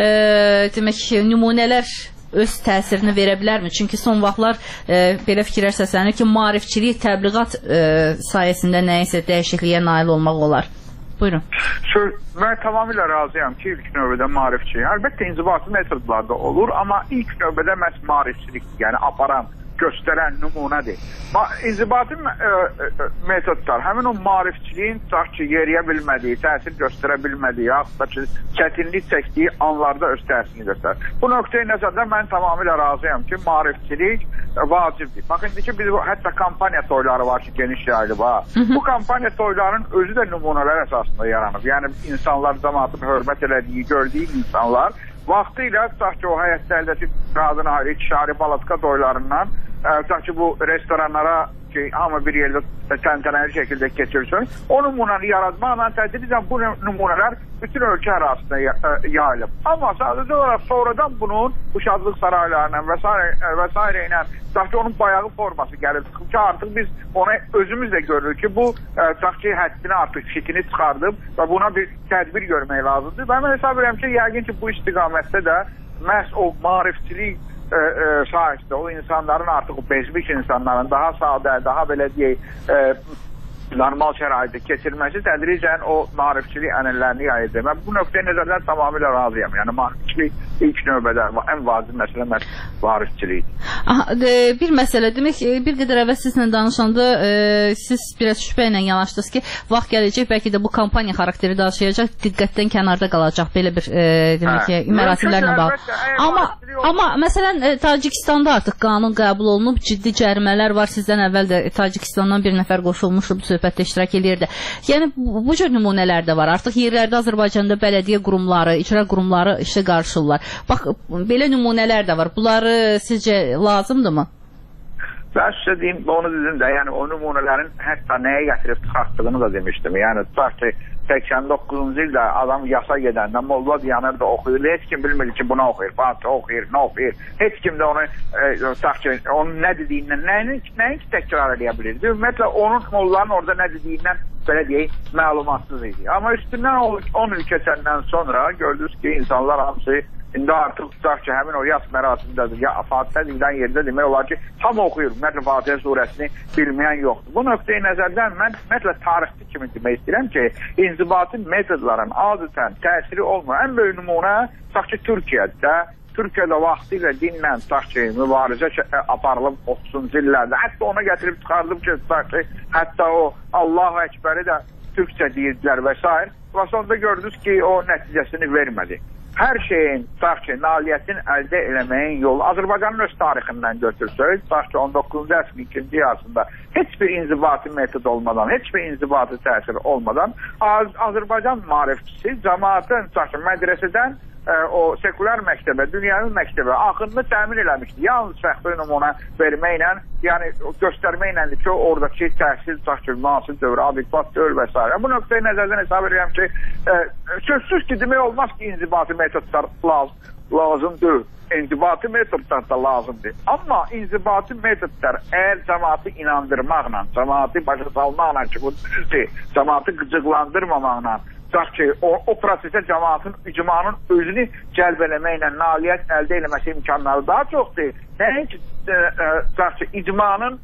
[SPEAKER 3] Demək ki, nümunələr öz təsirini verə bilərmi? Çünki son vaxtlar belə fikirlər səslənir ki, maarifçilik, təbliğat sayəsində nəyəsə dəyişikliyə nail olmaq olar. Buyurun.
[SPEAKER 7] Mən tamamilə razıyam ki, ilk növbədə maarifçi. Əlbəttə, inzibati metodlarda olur, amma ilk növbədə məhz maarifçilik, yəni aparan, göstərən nümunədir. İnzibati metodlar, həmin o maarifçiliyin tutaq ki, yeriyə bilmədiyi, təsir göstərə bilmədiyi, yaxud da ki, çətinlik çəkdiyi anlarda öz təsirini göstərir. Bu nöqteyi nəzərdən mən tamamilə razıyam ki, maarifçilik vacibdir. Baxın, ki, biz hətta kampaniya toyları var ki, geniş yayılıb. Bu kampaniya toylarının özü də nümunələr əsasında yaranıb. Yəni, insanlar, cəmaatın hörmət elədiyi, gördüyü insanlar vaxtı ilə tutaq ki, o həyətlərdəki qadın ayrı, kişari, balatka toylarından tutaq ki, bu restoranlara ki, hamı bir yerdə təntənəli şəkildə keçirsin, o nümunəni yaratmaqla tədricən bu nümunələr bütün ölkə ərazisində yayılıb. Amma sadəcə olaraq sonradan bunun bu şadlıq saraylarına və s. ilə tutaq ki, onun bayağı forması gəlir. Ki, artıq biz ona özümüz də görürük ki, bu tutaq ki, həddini artıq şikini çıxardıb və buna bir tədbir görmək lazımdır. Və mən hesab edirəm ki, yəqin ki, bu istiqamətdə də məhz o maarifçilik sahəsində o insanların artıq o bezmiş insanların daha sadə, daha belə deyək, normal şəraitdə keçirməsi tədricən o maarifçilik ənəllərini yayıdır. Mən bu nöqtəyə nəzərdən tamamilə razıyam. Yəni maarifçilik ilk növbədə ən vacib məsələ maarifçilikdir.
[SPEAKER 3] Bir məsələ, demək bir qədər əvvəl sizlə danışanda siz biraz şübhə ilə yanaşdınız ki, vaxt gələcək, bəlkə də bu kampaniya xarakteri daşıyacaq, diqqətdən kənarda qalacaq belə bir demək ki, mərasimlərlə bağlı. Amma məsələn Tacikistanda artıq qanun qəbul olunub, ciddi cərimələr var. Sizdən əvvəl də Tacikistandan bir nəfər qoşulmuşdu, bu söhbətdə iştirak edirdi. Yəni bu cür nümunələr də var. Artıq yerlərdə Azərbaycanda bələdiyyə qurumları, icra qurumları işə qarışırlar. Bax, belə nümunələr də var. Bunları sizcə lazımdırmı?
[SPEAKER 7] Ben size diyeyim, onu dedim de, yani o numunelerin hatta neye getirip çıkarttığını da demiştim. Yani tutaq ki 89-cu ildə adam yasa gedəndə Molla Diyanır da oxuyur. Heç kim bilmir ki buna oxuyur, Fatih oxuyur, nə oxuyur. Heç kim də onu tutaq ki onun nə dediyindən, nəyin ki təkrar edə bilirdi. Ümumiyyətlə onun Mollanın orada nə dediyindən belə deyək, məlumatsız idi. Amma üstündən 10 il keçəndən sonra gördünüz ki insanlar hamısı İndi artıq tutaq ki, həmin o yas mərasimdədir, ya Fatihə deyilən yerdə demək olar ki, tam oxuyur. Ümumiyyətlə, Fatihə surəsini bilməyən yoxdur. Bu nöqteyi nəzərdən mən ümumiyyətlə tarixçi kimi demək istəyirəm ki, inzibati metodların adətən təsiri olmur. Ən böyük nümunə, tutaq ki, Türkiyədə vaxtı ilə dinlə, tutaq ki, mübarizə aparılıb 30-cu illərdə. Hətta ona gətirib çıxardıb ki, tutaq ki, hətta o Allahu Əkbəri də Türkçə deyirdilər və s. Və sonunda gördünüz ki, o nəticəsini vermədi. hər şeyin, tutaq ki, nailiyyətin əldə eləməyin yolu Azərbaycanın öz tarixindən götürsək, tutaq ki, 19-cu əsrin 2-ci yarısında heç bir inzibati metod olmadan, heç bir inzibati təsir olmadan Azərbaycan maarifçisi cəmaatın, tutaq ki, mədrəsədən o sekulyar məktəbə, dünyanın məktəbə axınını təmin eləmişdi. Yalnız fəxri nümunə verməklə, yəni göstərməklə ki, oradakı təhsil, tutaq ki, müasir dövrə, adekvat dövr və s. Bu nöqteyi nəzərdən hesab edirəm ki, sözsüz ki, demək olmaz ki, inzibati metodlar lazımdır. İnzibati metodlar da lazımdır. Amma inzibati metodlar əgər cəmaatı inandırmaqla, cəmaatı başa salmaqla ki, bu düzdür, cəmaatı qıcıqlandırmamaqla, tutaq ki, o prosesə cəmaatın, icmanın özünü cəlb eləməklə nailiyyət əldə eləməsi imkanları daha çoxdur. Nəinki, tutaq ki, icmanın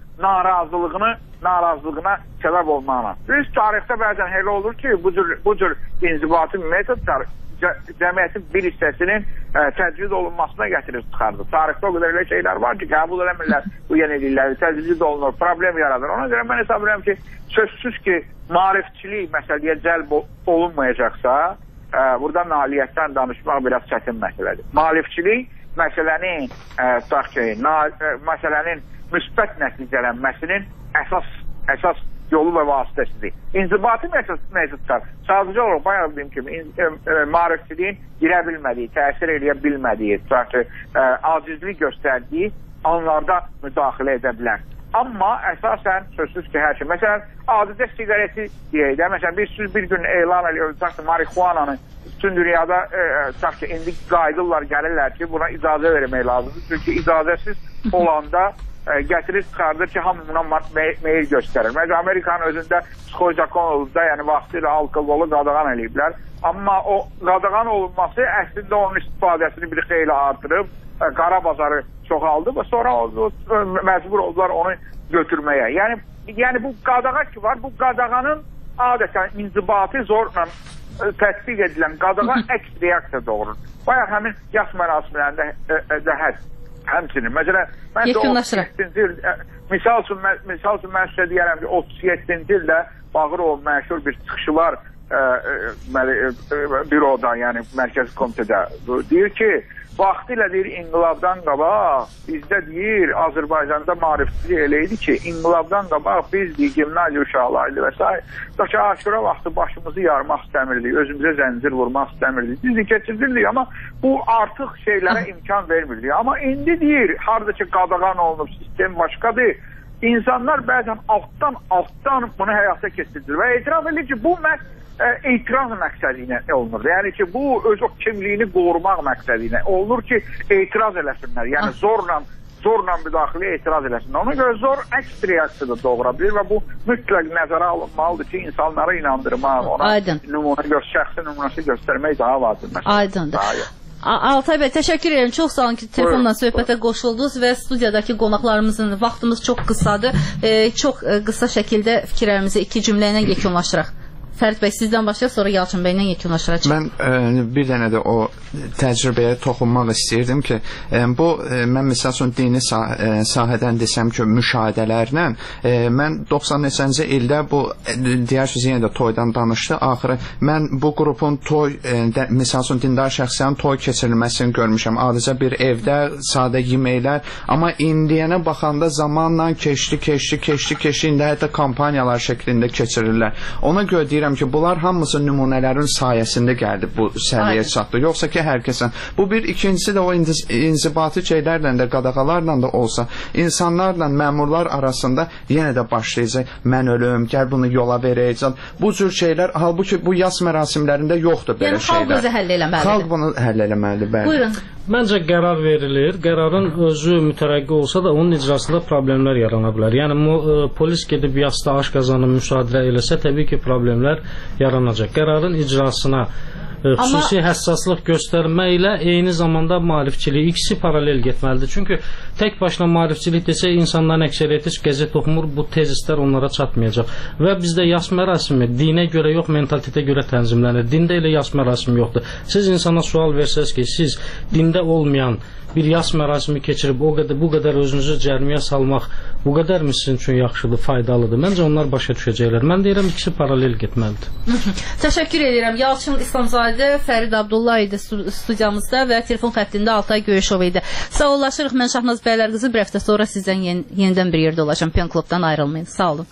[SPEAKER 7] narazılığına səbəb olmaqla. Biz tarixdə bəzən elə olur ki, bu cür inzibati metodlar cəmiyyətin bir hissəsinin təcrid olunmasına gətirib çıxardı. Tarixdə o qədər elə şeylər var ki, qəbul eləmirlər bu yenilikləri, təcrid olunur, problem yaradır. Ona görə mən hesab edirəm ki, sözsüz ki, maarifçilik məsələyə cəlb olunmayacaqsa, burada nailiyyətdən danışmaq biraz çətin məsələdir. Maarifçilik məsələnin, tutaq ki, məsələnin müsbət nəticələnməsinin əsas yolu və vasitəsidir. İnzibati metodlar sadəcə olaraq bayaq dediyim kimi maarifçiliyin girə bilmədiyi, təsir eləyə bilmədiyi, tutaq ki, acizlik göstərdiyi anlarda müdaxilə edə bilər. Amma əsasən sözsüz ki, hər şey. Məsələn, adicə siqareti deyək də, məsələn, bir gün elan ediyoruz, tutaq ki, marihuananı bütün dünyada, tutaq ki, indi qayıdırlar, gəlirlər ki, buna icazə vermək lazımdır. Çünki icazəsiz olanda gətirir çıxardır ki, hamı buna meyil göstərir. Məsələn, Amerikanın özündə psixojakonoluzda, yəni vaxtıyla alkoqolu qadağan eləyiblər. Amma o qadağan olunması əslində onun istifadəsini bir xeyli artırıb, qara bazarı çoxaldı və sonra məcbur oldular onu götürməyə. Yəni bu qadağa ki var, bu qadağanın adətən inzibati zorla tətbiq edilən qadağa əks reaksiya doğurur. Bayaq həmin yas mərasimlərində həmçinin. Məsələn, mən də 37-ci il, misal üçün mən sizə deyərəm ki, 37-ci ildə Bağırov məşhur bir çıxışı var bürodan, yəni Mərkəzi Komitədə. Deyir ki, vaxtilə deyir, inqilabdan qabaq, bizdə deyir, Azərbaycanda maarifçilik elə idi ki, inqilabdan qabaq biz deyir, gimnaziya uşaqlarıydı və s. Daşı aşura vaxtı başımızı yarmaq istəmirdik, özümüzə zəncir vurmaq istəmirdik, bizi keçirdirdik, amma bu artıq şeylərə imkan vermirdik. Amma indi deyir, haradakı qadağan olunub, sistem başqadır, insanlar bəzən altdan bunu həyata keçirdir və etiraf edir ki, bu etiraz məqsədi ilə olunur. Yəni ki, bu öz o kimliyini qorumaq məqsədi ilə olunur ki, etiraz eləsinlər. Yəni zorla müdaxilə etiraz eləsinlər. Ona görə zor əks reaksiya da doğura bilir və bu mütləq nəzərə alınmalıdır ki, insanları inandırmaq, ona şəxsi nümunəsi göstərmək daha vacibdir.
[SPEAKER 3] Aydındır. Altay bəy, təşəkkür edirəm. Çox sağ olun ki, telefonla söhbətə qoşuldunuz və studiyadakı qonaqlarımızın vaxtımız çox qısadır. Çox qısa şəkildə fikirlərimizi iki cümlə ilə yekunlaşdıraq. Fərid bəy, sizdən başlayaq, sonra Yalçın bəylə yekunlaşdıracaq.
[SPEAKER 4] Mən bir dənə də o təcrübəyə toxunmaq istəyirdim ki, mən misal üçün dini sahədən desəm ki, müşahidələrlə, mən 90-cı ildə bu, deyirsiniz, yenə də toydan danışdı, axırı mən bu qrupun toy, misal üçün dindar şəxsiyyənin toy keçirilməsini görmüşəm, adicə bir evdə sadə yeməklər, amma indiyənə baxanda zamanla keçdi, indi hətta kampaniyalar şəklində keçirirlər. Ona görə deyirəm ki, bunlar hamısı nümunələrin sayəsində gəldi bu səviyyəyə çatdı. Yoxsa ki, hər kəsən. Bu bir, ikincisi də o inzibati şeylərlə də, qadağalarla da olsa, insanlarla məmurlar arasında yenə də başlayacaq, mən ölüm, gəl bunu yola verəcək. Bu cür şeylər, halbuki bu yas mərasimlərində yoxdur belə şeylər.
[SPEAKER 3] Yəni, xalq özü həll eləməlidir.
[SPEAKER 4] Xalq bunu həll eləməlidir, bəli.
[SPEAKER 3] Buyurun.
[SPEAKER 5] Məncə qərar verilir. Qərarın özü mütərəqqi olsa da onun icrasında problemlər yarana bilər. Yəni polis gedib yasda aşqazanı müsadirə eləsə, təbii ki, problemlər yaranacaq. Qərarın icrasına xüsusi həssaslıq göstərməklə eyni zamanda maarifçilik ikisi paralel getməlidir. Çünki tək başına maarifçilik desə, insanların əksəriyyəti qəzet oxumur, bu tezislər onlara çatmayacaq. Və bizdə yas mərasimi dinə görə yox, mentalitetə görə tənzimlənir. Dində elə yas mərasimi yoxdur. Siz insana sual versəz ki, siz dində olmayan bir yas mərasimi keçirib bu qədər özünüzü cərmiyə salmaq bu qədər mi sizin üçün yaxşıdır, faydalıdır? Məncə onlar başa düşəcəklər. Mən deyirəm, ikisi paralel getməlidir.
[SPEAKER 3] Təşəkkür edirəm. Yalçın İslamzadə günlərdə Fərid Abdullah idi studiyamızda və telefon xəttində Altay Göyüşov idi. Sağollaşırıq. Mən Şahnaz Bəylərqızı. Bir həftə sonra sizdən yenidən bir yerdə olacağım. Pen Klubdan ayrılmayın. Sağ olun.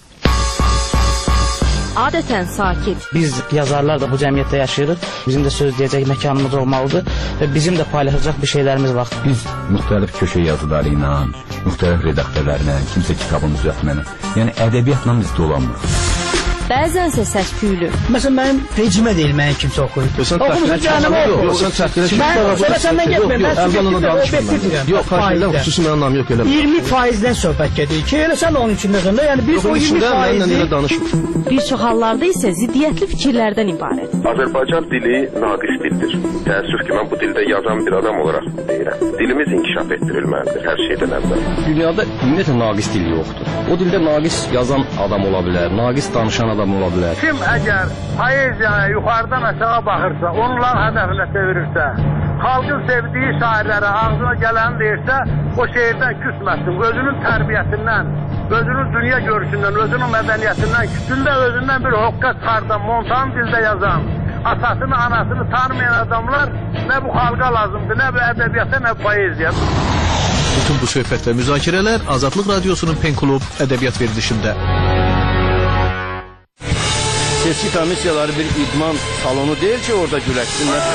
[SPEAKER 8] Adətən sakit.
[SPEAKER 9] Biz yazarlar da bu cəmiyyətdə yaşayırıq. Bizim də söz deyəcək məkanımız olmalıdır və bizim də paylaşacaq bir şeylərimiz var.
[SPEAKER 10] Biz müxtəlif köşə yazıları ilə, müxtəlif redaktörlərlə, kimsə kitabın düzəltməni, yəni ədəbiyyatla biz dolanmırıq.
[SPEAKER 8] Bəzənsə səs-küylü.
[SPEAKER 11] Məsələn, mənim vecimə deyil, mənim kimsə oxuyur.
[SPEAKER 13] Oxumuşsun cəhənnəmə oxuyur. Sən çəkdirə
[SPEAKER 11] Sonra səndən getməyim. Mən
[SPEAKER 13] əvvələn danışmıram. Yox, xahiş xüsusi mənim nam yox elə.
[SPEAKER 11] 20%-dən söhbət gedir ki, elə sən onun içindəsən də, yəni biz o 20%-i
[SPEAKER 8] bir çox hallarda isə ziddiyyətli fikirlərdən ibarət.
[SPEAKER 12] Azərbaycan dili naqis dildir. Təəssüf ki, mən bu dildə yazan bir adam olaraq deyirəm. Dilimiz inkişaf etdirilməlidir hər şeydən əvvəl.
[SPEAKER 13] Dünyada ümumiyyətlə naqis dil yoxdur. O dildə naqis yazan adam ola bilər, naqis danışan adam ola bilər.
[SPEAKER 1] Kim əgər poeziyaya yuxarıdan aşağı baxırsa, onların hədəfinə çevirirsə, xalqın sevdiyi şairlərə ağzına gələni deyirsə, o şeirdən küsməsin. Özünün tərbiyəsindən, özünün dünya görüşündən, özünün mədəniyyətindən, kütündə özündən bir hoqqa çıxardan, montan dildə yazan, atasını, anasını tanımayan adamlar nə bu xalqa lazımdır, nə bu ədəbiyyata, nə poeziya.
[SPEAKER 2] Bütün bu söhbət və müzakirələr Azadlıq Radiosunun Pen Klub ədəbiyyat verilişində.
[SPEAKER 14] Seçki komissiyaları bir idman salonu deyil ki, orada güləşsinlər.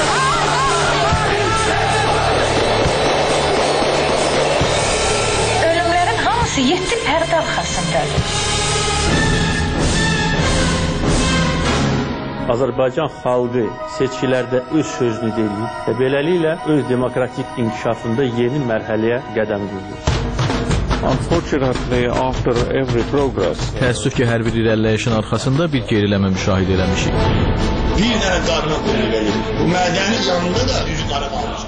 [SPEAKER 15] Ölümlərin hamısı 7 pərdə arxasındadır.
[SPEAKER 16] Azərbaycan xalqı seçkilərdə öz sözünü deyir və beləliklə öz demokratik inkişafında yeni mərhələyə qədəm qoyur.
[SPEAKER 17] Unfortunately, after every progress,
[SPEAKER 2] Təəssüf ki, hər bir irəliləyişin arxasında bir geriləmə müşahidə eləmişik.
[SPEAKER 18] Bir dənə qarına qoyulur. Bu mədəni canında da üzü qara qalmış.